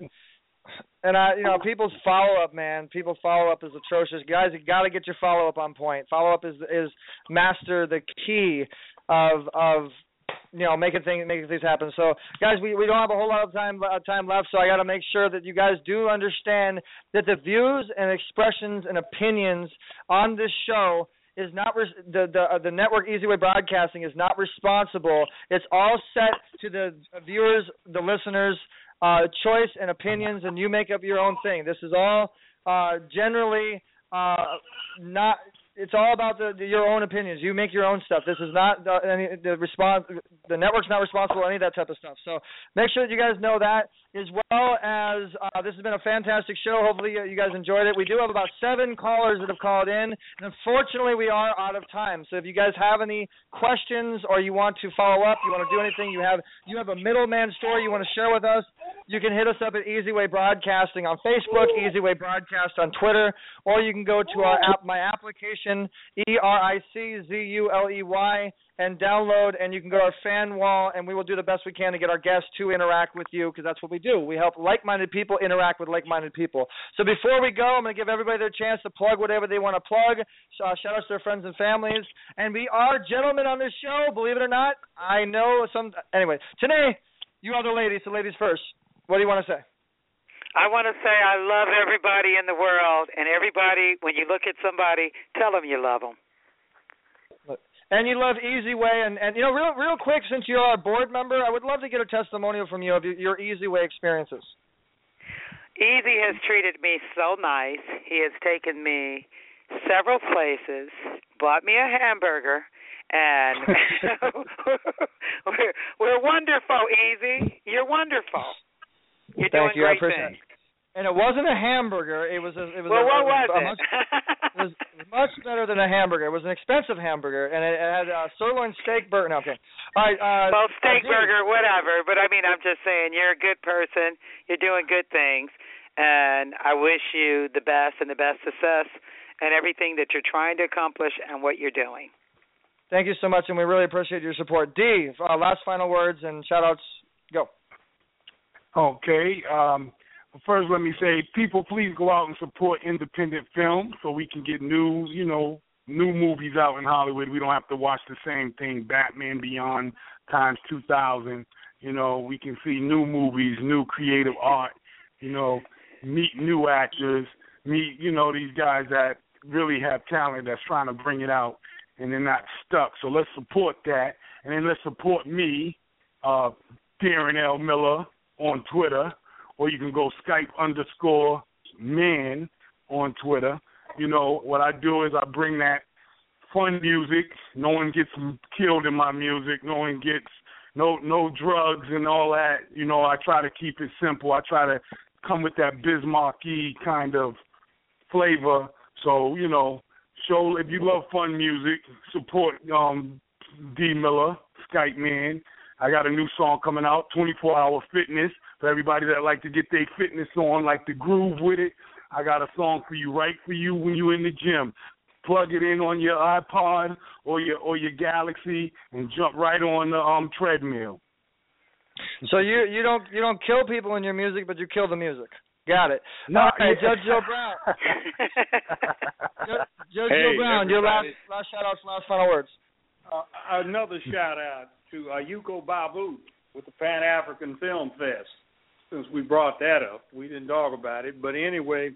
And people's follow-up, man. People's follow-up is atrocious. Guys, you got to get your follow-up on point. Follow-up is master the key of making things happen. So, guys, we don't have a whole lot of time left, so I got to make sure that you guys do understand that the views and expressions and opinions on this show is not the network Easy Way Broadcasting is not responsible. It's all set to the viewers, the listeners' choice and opinions, and you make up your own thing. This is all generally not. It's all about your own opinions. You make your own stuff. This is not the network's not responsible for any of that type of stuff. So make sure that you guys know that, as well as this has been a fantastic show. Hopefully you guys enjoyed it. We do have about 7 callers that have called in, and unfortunately we are out of time. So if you guys have any questions or you want to follow up, you want to do anything, you have a middleman story you want to share with us, you can hit us up at Easy Way Broadcasting on Facebook, Easy Way Broadcast on Twitter, or you can go to my application, ERICZULEY, and download, and you can go to our fan wall, and we will do the best we can to get our guests to interact with you, because that's what we do. We help like-minded people interact with like-minded people. So before we go, I'm going to give everybody their chance to plug whatever they want to plug. Shout out to their friends and families. And we are gentlemen on this show, believe it or not. I know anyway, today, you other ladies, so ladies first. What do you want to say? I want to say I love everybody in the world, and everybody, when you look at somebody, tell them you love them. And you love Easy Way, and real quick, since you're our board member, I would love to get a testimonial from you of your Easy Way experiences. Easy has treated me so nice. He has taken me several places, bought me a hamburger, and we're wonderful, Easy. You're wonderful. You're doing great things. And it wasn't a hamburger. It was what was it? It was much better than a hamburger. It was an expensive hamburger, and it had a sirloin steak burger. No, okay. All right. Well, steak burger, whatever. But, I'm just saying, you're a good person. You're doing good things. And I wish you the best and the best success and everything that you're trying to accomplish and what you're doing. Thank you so much, and we really appreciate your support. D, last final words and shout-outs. Go. Okay. First, let me say, people, please go out and support independent film so we can get new movies out in Hollywood. We don't have to watch the same thing, Batman Beyond times 2,000. We can see new movies, new creative art, meet new actors, meet, these guys that really have talent that's trying to bring it out and they're not stuck. So let's support that. And then let's support me, Darren L. Miller on Twitter, or you can go Skype_man on Twitter. What I do is I bring that fun music. No one gets killed in my music. No one gets no drugs and all that. I try to keep it simple. I try to come with that Bismarcky kind of flavor. So, show if you love fun music, support D Miller, Skype Man. I got a new song coming out, 24-Hour Fitness, for everybody that like to get their fitness on, like to groove with it. I got a song for you, right for you when you're in the gym. Plug it in on your iPod or your Galaxy and jump right on the treadmill. So you don't kill people in your music, but you kill the music. Got it. No, all right, Judge Joe Brown. Judge Joe Brown, your last shout-outs, last final words. Another shout-out to Yuko Babu with the Pan-African Film Fest. Since we brought that up, we didn't talk about it. But anyway,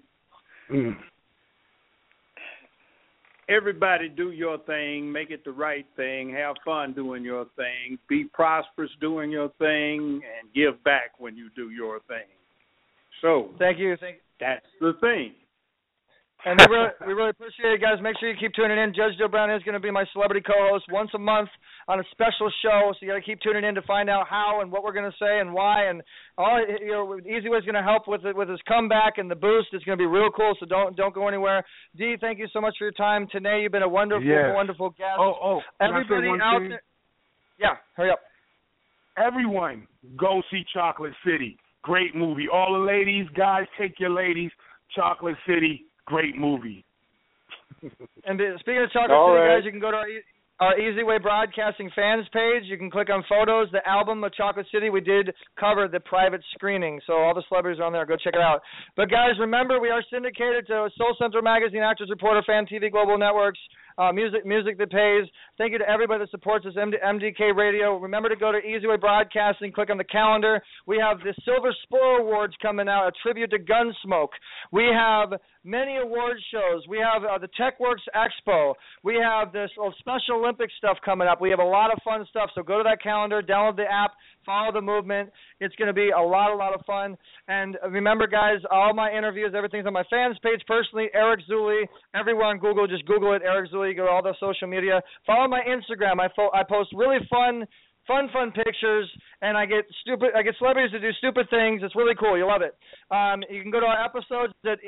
everybody do your thing, make it the right thing, have fun doing your thing, be prosperous doing your thing, and give back when you do your thing. So thank you. That's the thing. And we really appreciate it, guys. Make sure you keep tuning in. Judge Joe Brown is going to be my celebrity co-host once a month on a special show, so you got to keep tuning in to find out how and what we're going to say and why. And all Easy Way is going to help with his comeback and the boost. It's going to be real cool, so don't go anywhere. D, thank you so much for your time today. You've been a wonderful guest. Everybody out there. Yeah, hurry up. Everyone, go see Chocolate City. Great movie. All the ladies, guys, take your ladies. Chocolate City. Great movie. And speaking of Chocolate City, guys, you can go to our Easy Way Broadcasting fans page. You can click on photos. The album of Chocolate City, we did cover the private screening, so all the celebrities are on there. Go check it out. But, guys, remember, we are syndicated to Soul Central Magazine, Actors Reporter, Fan TV, Global Networks, music that pays. Thank you to everybody that supports us, MDK Radio. Remember to go to Easy Way Broadcasting, click on the calendar. We have the Silver Spur Awards coming out, a tribute to Gunsmoke. We have many award shows. We have the TechWorks Expo. We have this Special Olympics stuff coming up. We have a lot of fun stuff, so go to that calendar, download the app, follow the movement. It's going to be a lot of fun. And remember, guys, all my interviews, everything's on my fans page personally, Eric Zuli. Everywhere on Google, just Google it, Eric Zuli. Go to all the social media. Follow my Instagram. I post really fun pictures, and I get celebrities to do stupid things. It's really cool. You'll love it. You can go to our episodes at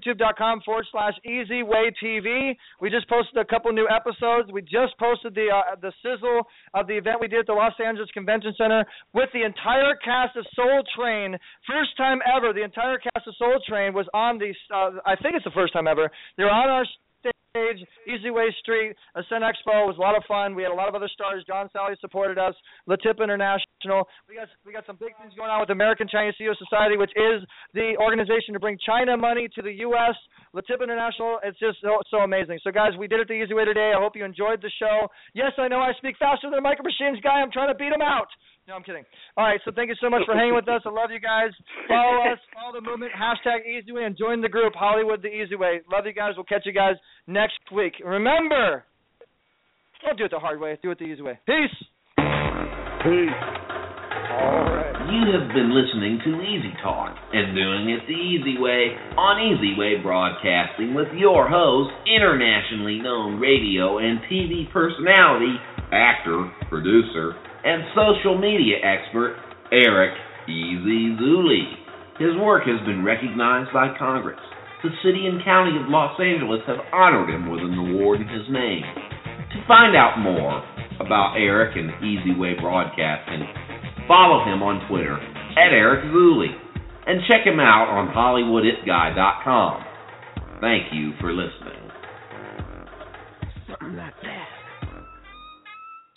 youtube.com/EasyWayTV. We just posted a couple new episodes. We just posted the sizzle of the event we did at the Los Angeles Convention Center with the entire cast of Soul Train. First time ever, the entire cast of Soul Train was on the, I think it's the first time ever, they were on our stage, Easy Way Street, Ascent Expo. It was a lot of fun. We had a lot of other stars. John Sally supported us. Latip International. We got some big things going on with American Chinese CEO Society, which is the organization to bring China money to the U.S. Latip International. It's just so amazing. So, guys, we did it the Easy Way today. I hope you enjoyed the show. Yes, I know I speak faster than a Micro Machines guy. I'm trying to beat him out. No, I'm kidding. All right, so thank you so much for hanging with us. I love you guys. Follow us, follow the movement, #EasyWay, and join the group, Hollywood the Easy Way. Love you guys. We'll catch you guys next week. Remember, don't do it the hard way. Do it the easy way. Peace. Peace. All right. You have been listening to Easy Talk and doing it the easy way on Easy Way Broadcasting with your host, internationally known radio and TV personality, actor, producer, and social media expert, Eric Easy Zuli. His work has been recognized by Congress. The city and county of Los Angeles have honored him with an award in his name. To find out more about Eric and Easy Way Broadcasting, follow him on Twitter at Eric Zuli and check him out on HollywoodItGuy.com. Thank you for listening. Something like that.